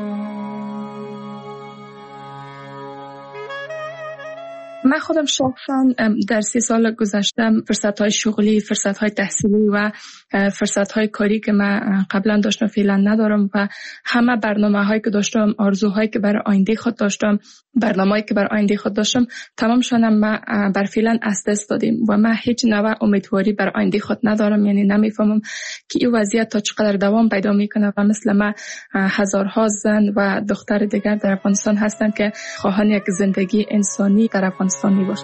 من خودم شخصا در سی سال گذشته فرصت‌های شغلی، فرصت‌های تحصیلی و فرصت‌های کاری که من قبلا داشتم فعلا ندارم و همه برنامه‌هایی که داشتم، آرزوهایی که برای آینده خود داشتم، برنامه‌ای که برای آینده خود داشتم، تمامشون من بر فعلا از دست دادیم و من هیچ نوع امیدواری برای آینده خود ندارم. یعنی نمیفهمم که این وضعیت تا چقدر دوام پیدا میکنه و مثل من هزارها زن و دختر دیگر در افغانستان هستند که خواهان یک زندگی انسانی در افغانستان میباشند.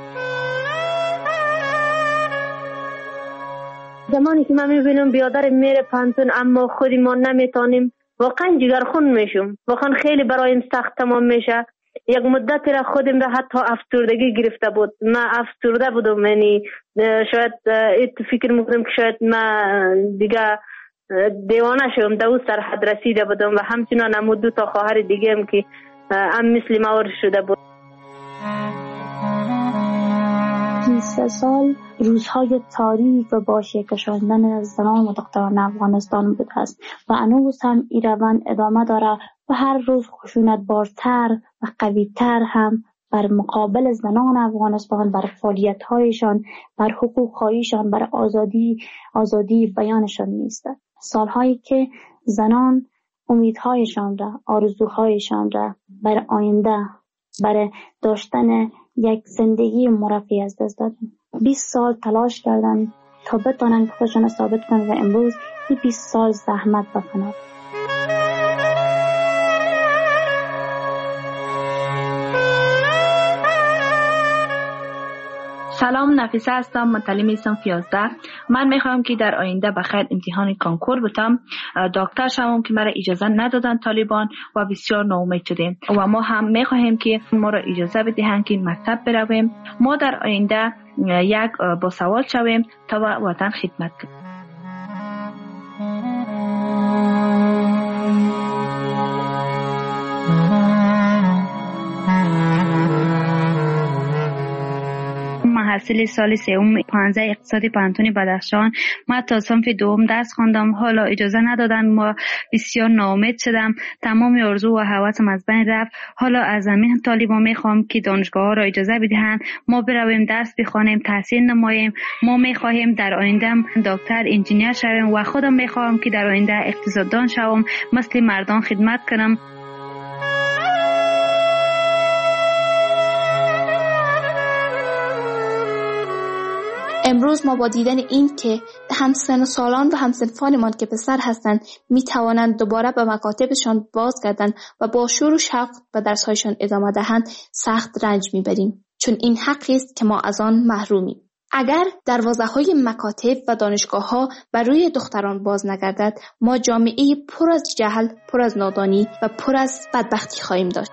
زمانی که من میبینم بیادر میره پانتون اما خودی ما نمیتونیم، واقعا جگرخون میشم. واقعا خیلی برایم سخت تمام میشه. یک مدت را خودم را حتی افسردگی گرفته بود. من افسرده بودم، یعنی شاید ایت فکر میکنم که شاید من دیگه دیوانه شدم، در اون سرحد رسیده بودم و همچنان هم دو تا خواهر دیگه هم که هم مثل ما شده بود. سه سال روزهای تاریک و با شکل کشاندن زنان و دختران افغانستان بوده است و هنوز هم این روند ادامه داره و هر روز خشونت بارتر و قویتر هم بر مقابل زنان افغانستان، بر فعالیت‌هایشان، بر حقوق خواهیشان، بر آزادی آزادی بیانشان نیست. سالهایی که زنان امیدهایشان را، آرزوهایشان را بر آینده، برای داشتن یک زندگی مرفه از دست دادن. بیست سال تلاش کردن تا بتونن خودشون ثابت کنن و امروز این بیست سال زحمت و فنا. سلام، نفیسه هستم، متعلم صنف یازده. من میخوام که در آینده بخیر امتحان کانکور بتم، دکتر شوم که مرا اجازه ندادن طالبان و بسیار ناامید شدیم و ما هم میخواهیم که ما را اجازه بدهند که مکتب برویم. ما در آینده یک با سوال شویم تا وطن خدمت کنیم. محصل سال سوم پانزده اقتصادی پانتون بدخشان. من تا صنف دوم درس خواندم، حالا اجازه ندادن، ما بسیار ناامید شدم، تمام آرزو و هوسم از بین رفت. حالا از همین طالبان میخوام که دانشگاه ها را اجازه بدهند ما برویم درس بخوانیم، تحصیل نماییم. ما میخواهیم در آینده دکتر، انجینیر شویم و خودم میخوام که در آینده اقتصاددان شوم، مثل مردان خدمت کنم. امروز ما با دیدن این که همسن سالان و همسنفانمان که پسر هستند می توانند دوباره به مکاتبشان بازگردند و با شور و شوق به درسهایشان ادامه دهند سخت رنج می بریم، چون این حقی است که ما از آن محرومیم. اگر دروازه‌های مکاتب و دانشگاه‌ها بر روی دختران باز نگردد، ما جامعه پر از جهل، پر از نادانی و پر از بدبختی خواهیم داشت.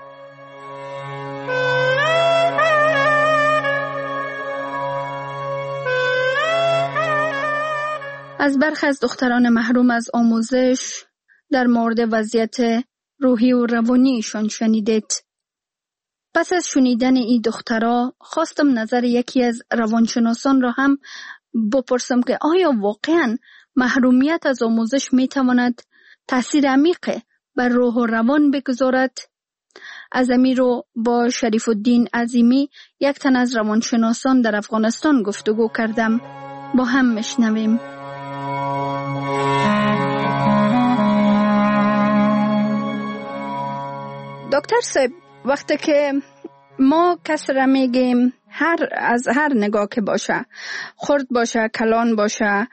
از برخی از دختران محروم از آموزش در مورد وضعیت روحی و روانیشان شنیدید. پس از شنیدن این دخترها خواستم نظر یکی از روانشناسان را هم بپرسم که آیا واقعاً محرومیت از آموزش میتواند تأثیر عمیق بر روح و روان بگذارد؟ از امیر رو با شریف الدین عظیمی، یک تن از روانشناسان در افغانستان گفتگو کردم. با هم میشنویم. دکتر صاحب، وقتی که ما کس را میگیم هر از هر نگاه که باشه، خرد باشه، کلان باشه،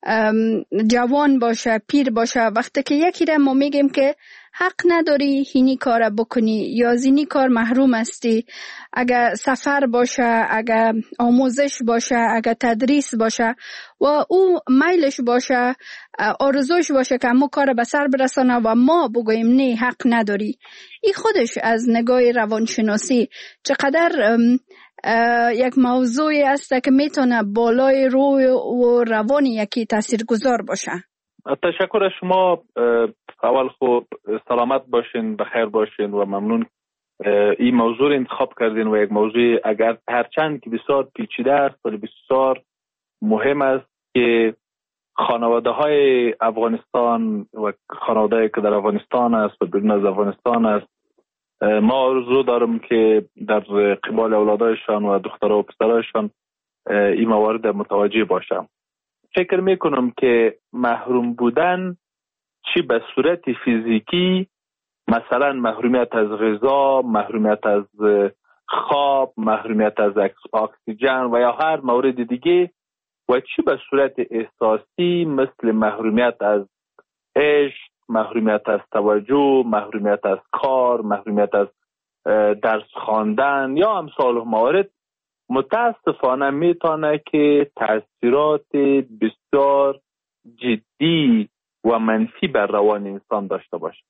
جوان باشه، پیر باشه، وقتی که یکی را ما میگیم که حق نداری اینی کار بکنی یا زینی کار محروم هستی، اگر سفر باشه، اگر آموزش باشه، اگر تدریس باشه و او میلش باشه، آرزوش باشه که همون کار به سر برسانه و ما بگوییم نه حق نداری، این خودش از نگاه روانشناسی چقدر یک موضوعی است که میتونه بالای روی و روان یکی تاثیرگذار باشه. تشکر از شما. اول خوب سلامت باشین، بخیر باشین و ممنون این موضوع رو انتخاب کردین و یک موضوع اگر هرچند که بسیار پیچیده است ولی بسیار مهم است که خانواده های افغانستان و خانواده که در افغانستان است و بیرون از افغانستان است، ما آرزو دارم که در قبال اولادایشان و دخترها و پسرایشان این موارد متوجه باشم. فکر میکنم که محروم بودن چی به صورت فیزیکی، مثلا محرومیت از غذا، محرومیت از خواب، محرومیت از اکسیژن و یا هر مورد دیگه، و چی به صورت احساسی مثل محرومیت از عشق، محرومیت از توجه، محرومیت از کار، محرومیت از درس خواندن یا امثال موارد، متاسفانه میتونه که تاثیرات بسیار جدی و منفی بر روان انسان داشته باشه.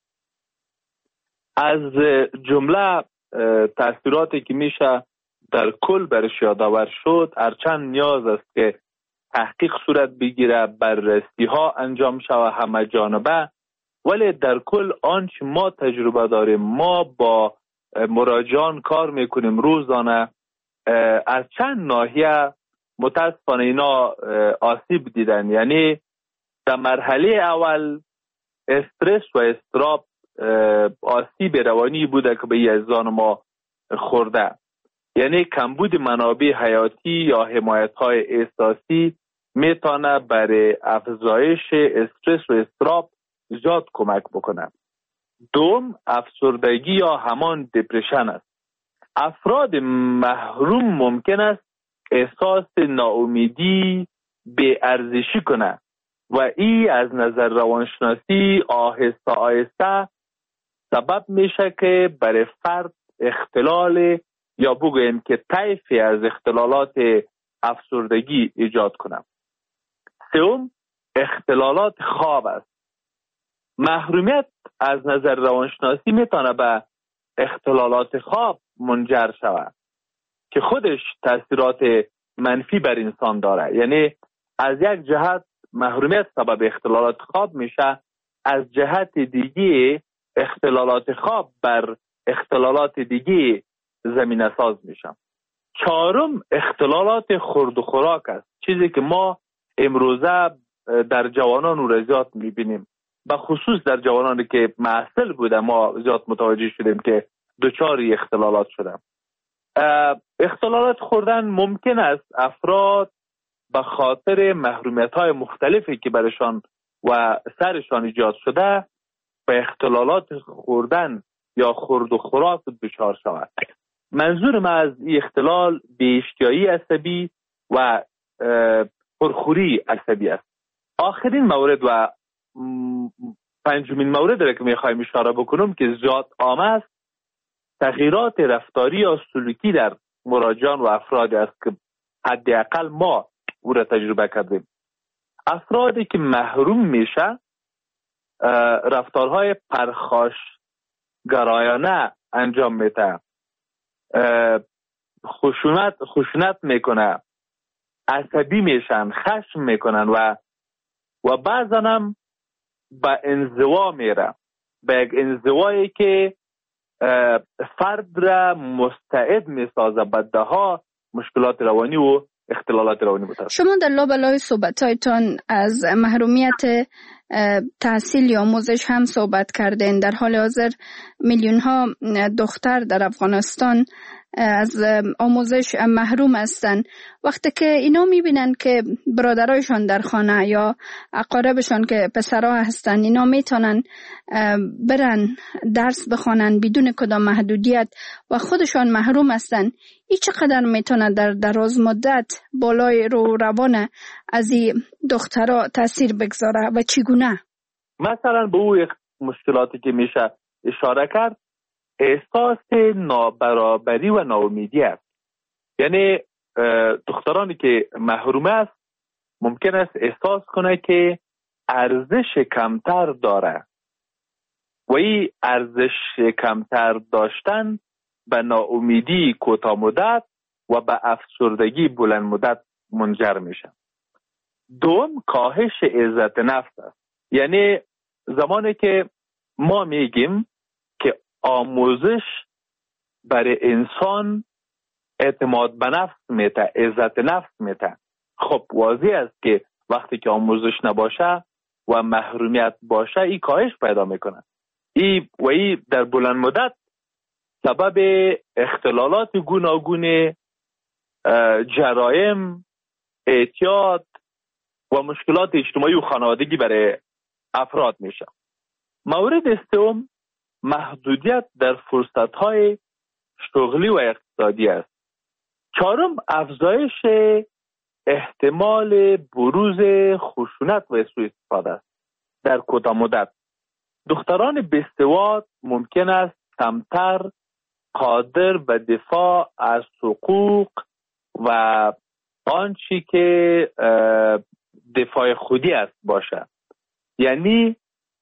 از جمله تاثیراتی که میشه در کل برش یادآور شد، هرچند نیاز است که تحقیق صورت بگیره، بررسی ها انجام شود همه جانبه، ولی در کل آنچه ما تجربه داریم، ما با مراجعان کار میکنیم روزانه، از چند ناحیه متاسفانه اینا آسیب دیدن. یعنی در مرحله اول استرس و اضطراب آسیب روانی بوده که به یزدان ما خورده، یعنی کمبود منابع حیاتی یا حمایت های احساسی میتونه برای افزایش استرس و اضطراب زیاد کمک بکنه. دوم، افسردگی یا همان دپرشن است. افراد محروم ممکن است احساس ناامیدی، بی‌ارزشی کنه و این از نظر روانشناسی آهسته آهسته سبب میشه که برای فرد اختلال یا بگوییم که طیفی از اختلالات افسردگی ایجاد کنه. سوم، اختلالات خواب است. محرومیت از نظر روانشناسی میتونه به اختلالات خواب منجر شود که خودش تاثیرات منفی بر انسان داره. یعنی از یک جهت محرومیت سبب اختلالات خواب میشه، از جهت دیگه اختلالات خواب بر اختلالات دیگه زمینه ساز میشه. چهارم، اختلالات خورد و خوراک است، چیزی که ما امروزه در جوانان و زیاد میبینیم، به خصوص در جوانانی که معسل بوده ما زیاد متوجه شدیم که دچار اختلالات شدن. اختلالات خوردن ممکن است افراد به خاطر محرومیت های مختلفی که برشان و سرشان ایجاد شده به اختلالات خوردن یا خورد و خوراک دچار شود. منظور من از این اختلال بی‌اشتهایی عصبی و پرخوری عصبی است. آخرین مورد و پنجمین مورد را که میخوایم اشاره بکنم که زیاد عام است، تغییرات رفتاری یا سلوکی در مراجعان و افرادی است که حداقل ما او را تجربه کردیم. افرادی که محروم میشه رفتارهای پرخاشگرایانه انجام میده، خشونت خشونت میکنه، عصبی میشن، خشم میکنن و و بعضا هم به انزوا میره، به یک انزوایی که فرد را مستعد میسازه به دهها مشکلات روانی و اختلالات روانی بوده. شما در لابلای صحبتایتان از محرومیت تحصیل یا آموزش هم صحبت کردین. در حال حاضر میلیون ها دختر در افغانستان از آموزش محروم هستند. وقتی که اینا میبینن که برادرایشان در خانه یا اقاربشان که پسرها هستن اینا میتونن برن درس بخونن بدون کدام محدودیت و خودشان محروم هستن، این چقدر میتونه در دراز مدت بالای رو روان از این دخترها تاثیر بگذاره و چگونه؟ مثلا به اون مشکلاتی که میشه اشاره کرد، احساس نابرابری و ناامیدی است. یعنی دخترانی که محروم است ممکن است احساس کنه که ارزش کمتر داره و این ارزش کمتر داشتن به ناامیدی کوتاه مدت و به افسردگی بلند مدت منجر میشه. دوم، کاهش عزت نفس است. یعنی زمانی که ما میگیم که آموزش برای انسان اعتماد به نفس میته، عزت نفس میته، خب واضح است که وقتی که آموزش نباشه و محرومیت باشه این کاهش پیدا میکنه. ای و ای در بلند مدت سبب اختلالات گوناگون، جرایم، اعتیاد و مشکلات اجتماعی و خانوادگی برای افراد میشه. مورد سوم، محدودیت در فرصت‌های شغلی و اقتصادی است. چهارم، افزایش احتمال بروز خشونت و سوء استفاده است. در کوتاه مدت دختران بی‌سواد ممکن است کمتر قادر به دفاع از حقوق و آنچه که دفاع خودی است باشه. یعنی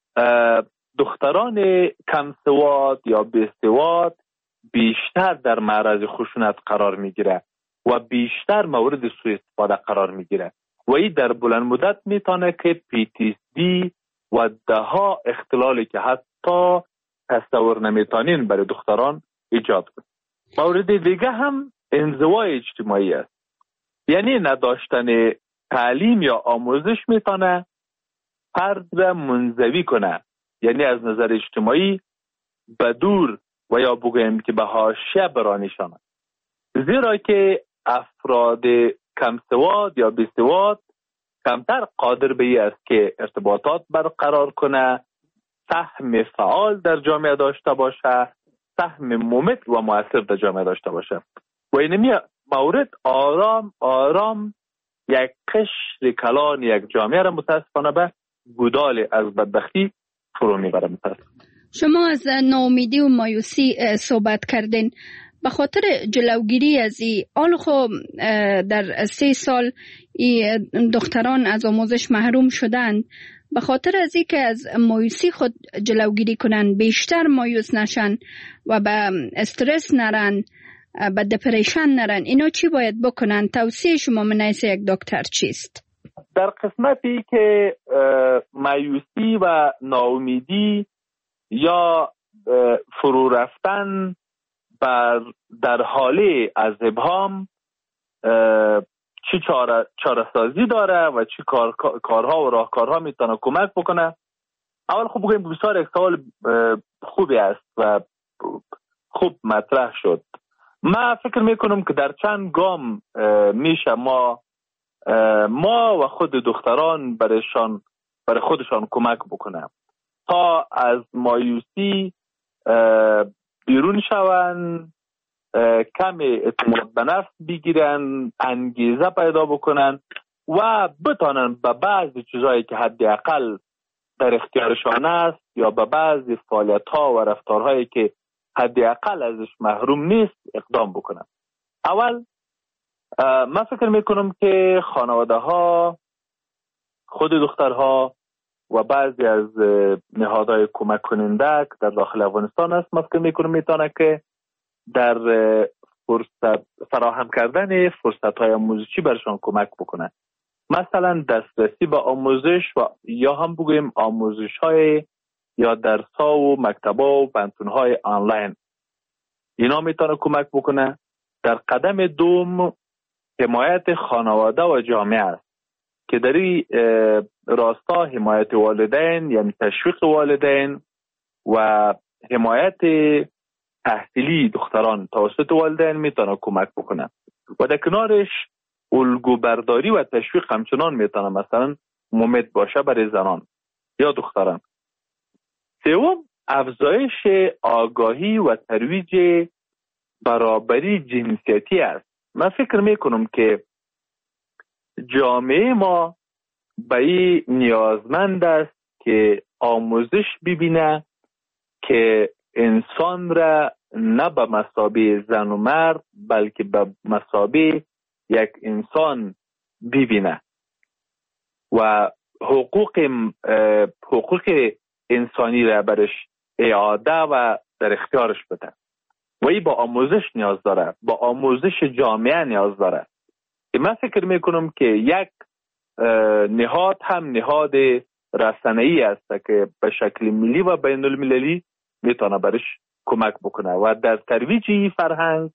دختران کم سواد یا بی‌سواد بیشتر در معرض خشونت قرار میگیره و بیشتر مورد سوء استفاده قرار میگیره و این در بلند مدت میتونه که پی تی اس دی و دهها اختلالی که حتی تصور نمیتونین برای دختران ایجاد کنه. مورد دیگه هم انزوای اجتماعی است. یعنی نداشتن تعلیم یا آموزش میتونه فرد را منزوی کنه، یعنی از نظر اجتماعی به دور و یا بگویم که به حاشیه برانیشانه، زیرا که افراد کم سواد یا بی سواد کمتر قادر به این است که ارتباطات برقرار کنه، سهم فعال در جامعه داشته باشه، سهم ممت و مؤثر در جامعه داشته باشه و اینمی مورد آرام آرام یک قشر کلان یک جامعه را متاسفانه به گودال از بدبختی فرو میبره. متاسفانه شما از ناامیدی و مایوسی صحبت کردین. به خاطر جلوگیری از این آل خب در سه سال این دختران از آموزش محروم شدند، به خاطر از این که از مایوسی خود جلوگیری کنن، بیشتر مایوس نشن و به استرس نرن، به دپریشن نرن، اینا چی باید بکنن؟ توصیه شما من حیث یک دکتر چیست؟ در قسمتی که مایوسی و ناامیدی یا فرو رفتن بر در حاله از ابهام چی چاره چاره سازی داره و چی کار کارها و راهکارها میتونه کمک بکنه؟ اول خب بگیم بسیار یک سوال خوبی است و خوب مطرح شد. من فکر میکنم که در چند گام میشه ما ما و خود دختران برایشان برای خودشان کمک بکنم تا از مایوسی بیرون شون، کم اعتماد به نفس بگیرن، انگیزه پیدا بکنن و بتانن به بعضی چیزایی که حداقل در اختیارشان است یا به بعضی فعالیت‌ها و رفتارهایی که حداقل ازش محروم نیست اقدام بکنن. اول من فکر میکنم که خانواده ها، خود دخترها و بعضی از نهادهای کمک کننده که در داخل افغانستان است، من فکر میکنم میتونه که در فرصت فراهم کردن فرصت های آموزشی برشان کمک بکنه. مثلا دسترسی به آموزش و یا هم بگویم آموزش های یا درس ها و مکتب ها و پانتون های آنلاین، اینا میتونه کمک بکنه. در قدم دوم حمایت خانواده و جامعه است. که در این راستا حمایت والدین یعنی تشویق والدین و حمایت تحصیلی دختران توسط والدین میتونه کمک بکنه و در کنارش الگو برداری و تشویق همچنان میتونه مثلا ممد باشه برای زنان یا دختران. سوم، افزایش آگاهی و ترویج برابری جنسیتی است. من فکر میکنم که جامعه ما به این نیازمند است که آموزش ببینه که انسان را نه به مثابه زن و مرد بلکه به مثابه یک انسان ببینه و حقوق حقوق انسانی را برش اعاده و در اختیارش بده و این با آموزش نیاز داره، با آموزش جامعه نیاز داره. من فکر میکنم که یک نهاد هم نهاد رسانه‌ای است که به شکل ملی و بین المللی میتونه برش کمک بکنه و در ترویج فرهنگ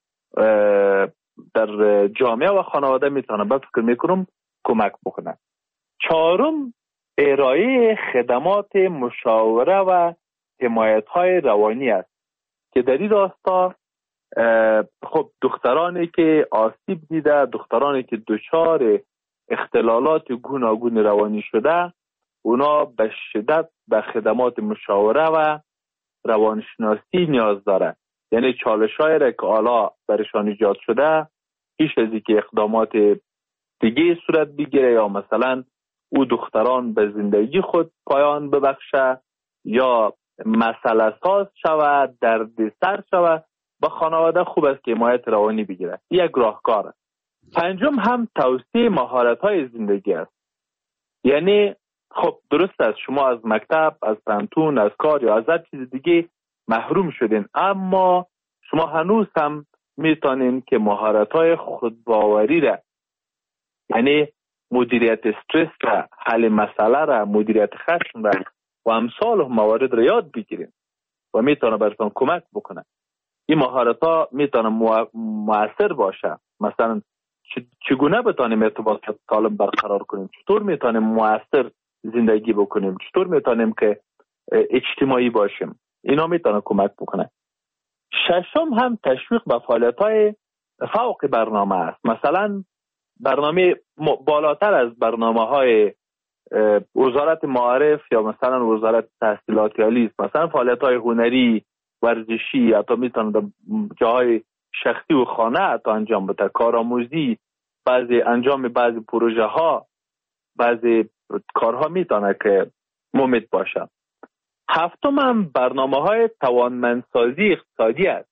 در جامعه و خانواده میتونه به فکر میکنم کمک بکنه. چهارم، ارائه خدمات مشاوره و حمایت های روانی است که در این راستا خب دخترانی که آسیب دیده، دخترانی که دچار اختلالات گوناگون روانی شده، اونا به شدت به خدمات مشاوره و روانشناسی نیاز داره. یعنی چالش های را که حالا برشان ایجاد شده پیش از اینکه اقدامات دیگه صورت بگیره یا مثلا او دختران به زندگی خود پایان ببخشه یا مسئله ساز شود، دردسر شود، با خانواده خوب است که حمایت روانی بگیره. یک راهکار است. پنجم هم توسعه مهارت های زندگی است. یعنی خب درست است شما از مکتب، از پانتون، از کار یا از هر چیز دیگه محروم شدین، اما شما هنوز هم میتونین که مهارت های خودباوری را، یعنی مدیریت استرس را، حل مسئله را، مدیریت خشم را و امثال موارد را یاد بگیرین و میتونه براتون کمک بکنه. این مهارت ها میتونه مؤثر باشه. مثلا چگونه بتونیم ارتباطات سالم برقرار کنیم، چطور میتونیم مؤثر زندگی بکنیم، چطور میتونیم که اجتماعی باشیم، اینا میتونه کمک بکنه. ششم هم تشویق به فعالیت های فوق برنامه است. مثلا برنامه بالاتر از برنامه های وزارت معارف یا مثلا وزارت تحصیلات عالی است. مثلا فعالیت های هنری، ورزشی، حتی میتونه در جاهای شخصی و خانه حتی انجام بده، کارآموزی، بعضی انجام بعضی پروژه ها، بعضی کارها میتونه که مفید باشه. هفتم هم برنامه های توانمندسازی اقتصادی است.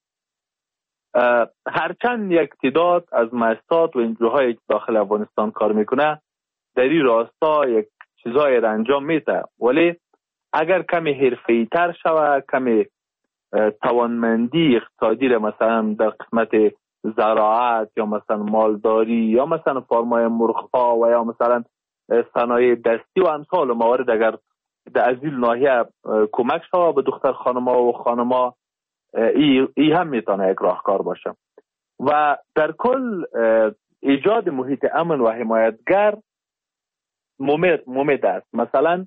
هرچند یک تعداد از مؤسسات و انجوهای داخل افغانستان کار میکنه در این راستا یک چیزایی را انجام میده، ولی اگر کمی حرفه‌ای تر شود، کمی توانمندی اقتصادی را مثلا در قسمت زراعت یا مثلا مالداری یا مثلا فارمای مرغ‌ها و یا مثلا صنایع دستی و امثال موارد اگر در از این ناحیه کمک شود به دختر خانما و خانما، ای, ای هم میتونه یک راهکار باشه. و در کل ایجاد محیط امن و حمایتگر ممید است. مثلا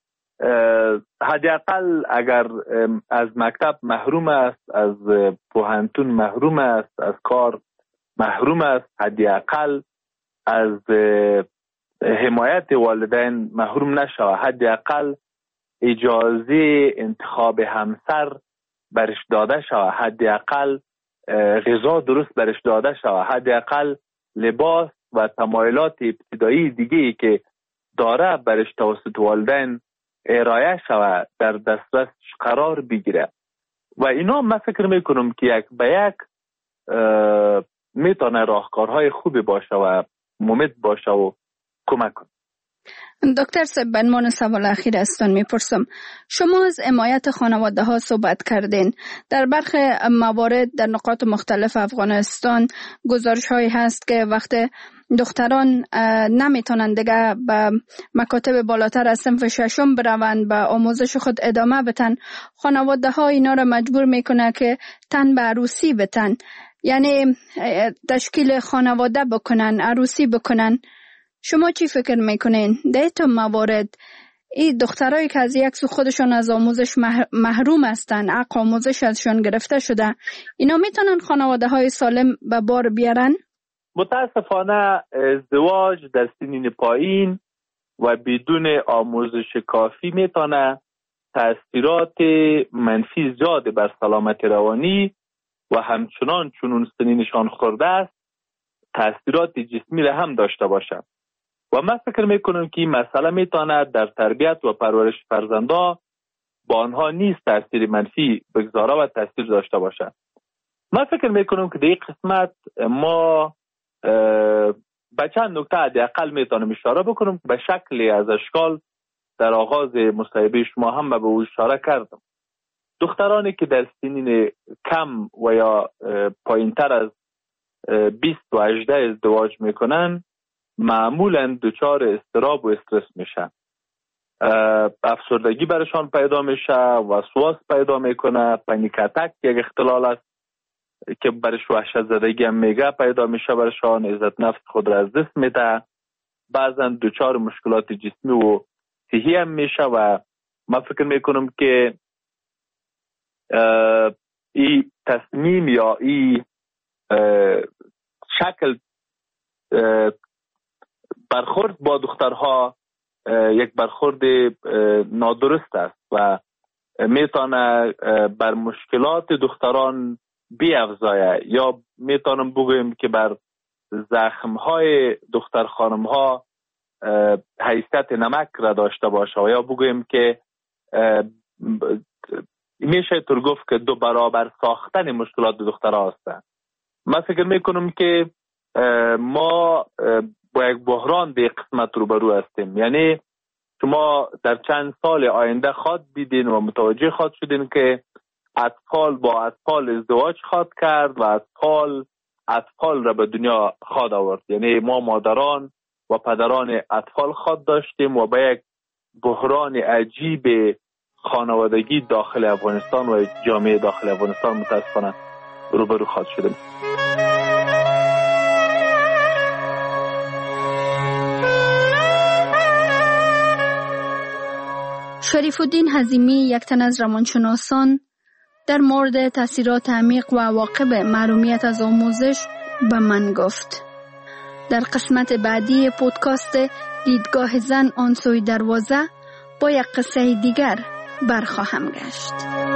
حداقل اگر از مکتب محروم است، از پوهنتون محروم است، از کار محروم است، حداقل از حمایت والدین محروم نشود، حداقل اجازه انتخاب همسر برش داده شود، حداقل غذا درست برش داده شود، حداقل لباس و تمایلات ابتدایی دیگه‌ای که داره برش توسط والدین ارائه شود، در دسترس قرار بگیره. و اینا من فکر میکنم که یک به یک میتونه راهکارهای خوبی باشه و مفید باشه و کمک کنه. دکتر صاحب، به عنوان سوال اخیر ازتان میپرسم، شما از حمایت خانواده ها صحبت کردین. در برخی موارد در نقاط مختلف افغانستان گزارش هایی هست که وقت دختران نمیتونن دیگه به مکاتب بالاتر از صنف ششم بروند، به آموزش خود ادامه بتن، خانواده ها اینا را مجبور میکنه که تن به عروسی بتن، یعنی تشکیل خانواده بکنن، عروسی بکنن. شما چی فکر میکنین در تو موارد این دخترایی که از یک سو خودشون از آموزش محروم هستن، حق آموزش ازشون گرفته شده، اینا میتونن خانواده های سالم به بار بیارن؟ متاسفانه ازدواج در سنین پایین و بدون آموزش کافی میتونه تأثیرات منفی زیاد بر سلامت روانی و همچنان چون سنینشان خورده است تأثیرات جسمی را هم داشته باشد. و من فکر میکنم که این مسئله میتونه در تربیت و پرورش فرزندا با آنها نیز تأثیر منفی بگذاره و تأثیر داشته باشد. من فکر میکنم که در این قسمت ما به چند نکته حداقل میتونم اشاره بکنم. به شکلی از اشکال در آغاز مصاحبه شما هم به او اشاره کردم. دخترانی که در سنین کم و یا پایین تر از بیست و هجده ازدواج میکنن معمولا دچار اضطراب و استرس میشن. افسردگی برشان پیدا میشه، وسواس پیدا میکنه، پنیک اتک یک اختلال است که برش وحشت زدگی هم میگه پیدا میشه برشان، عزت نفس خود را از دست میده، بعضا دچار مشکلات جسمی و صحی هم میشه. و من فکر میکنم که این تصمیم یا این شکل برخورد با دخترها یک برخورد نادرست است و میتونه بر مشکلات دختران بیافزایه یا میتونم بگویم که بر زخمهای دختر خانمها حیثیت نمک را داشته باشه و یا بگویم که میشه طور گفت که دو برابر ساختن مشکلات دخترها هستند. من فکر میکنم که ما با یک بحران در قسمت روبرو هستیم. یعنی شما در چند سال آینده خواد دیدین و متوجه خواد شدین که اطفال با اطفال ازدواج خواد کرد و اطفال اطفال را به دنیا خواد آورد. یعنی ما مادران و پدران اطفال خواد داشتیم و به یک بحران عجیب خانوادگی داخل افغانستان و جامعه داخل افغانستان متاسفانه روبرو خواد شدیم. شریف الدین حزیمی، یک تن از روانشناسان، در مورد تاثیرات عمیق و عواقب محرومیت از آموزش به من گفت. در قسمت بعدی پودکاست دیدگاه زن آن سوی دروازه با یک قصه دیگر برخواهم گشت.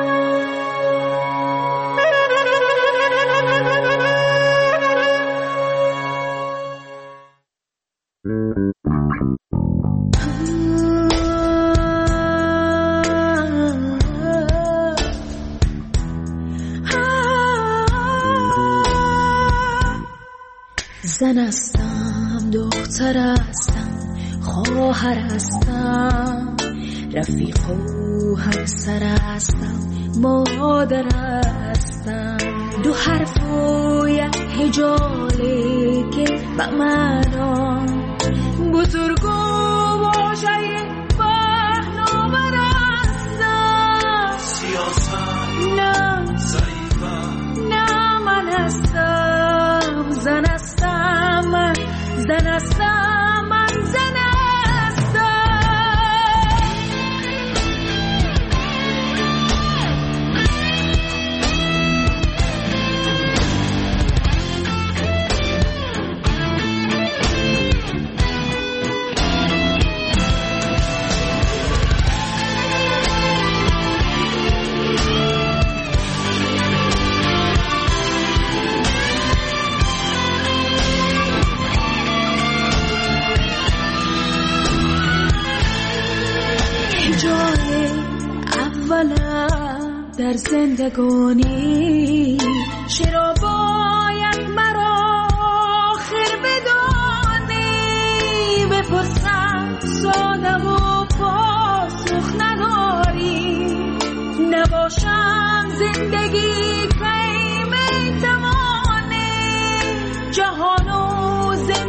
زن هستم، دختر هستم، خواهر هستم، رفیق و همسر هستم، مادر هستم. دو حرف و یک هجاله که به معنا بزرگ و واژه پهناور هستم. سیاست نه ضعیفم، نه من هستم. زن هستم من، زن هستم من، زن در زندگانی. چرا باید مرا آخر بدانی؟ بپرسم ساده و پاسخ نداری. نباشم زندگی که میتوانی جهانو زندگی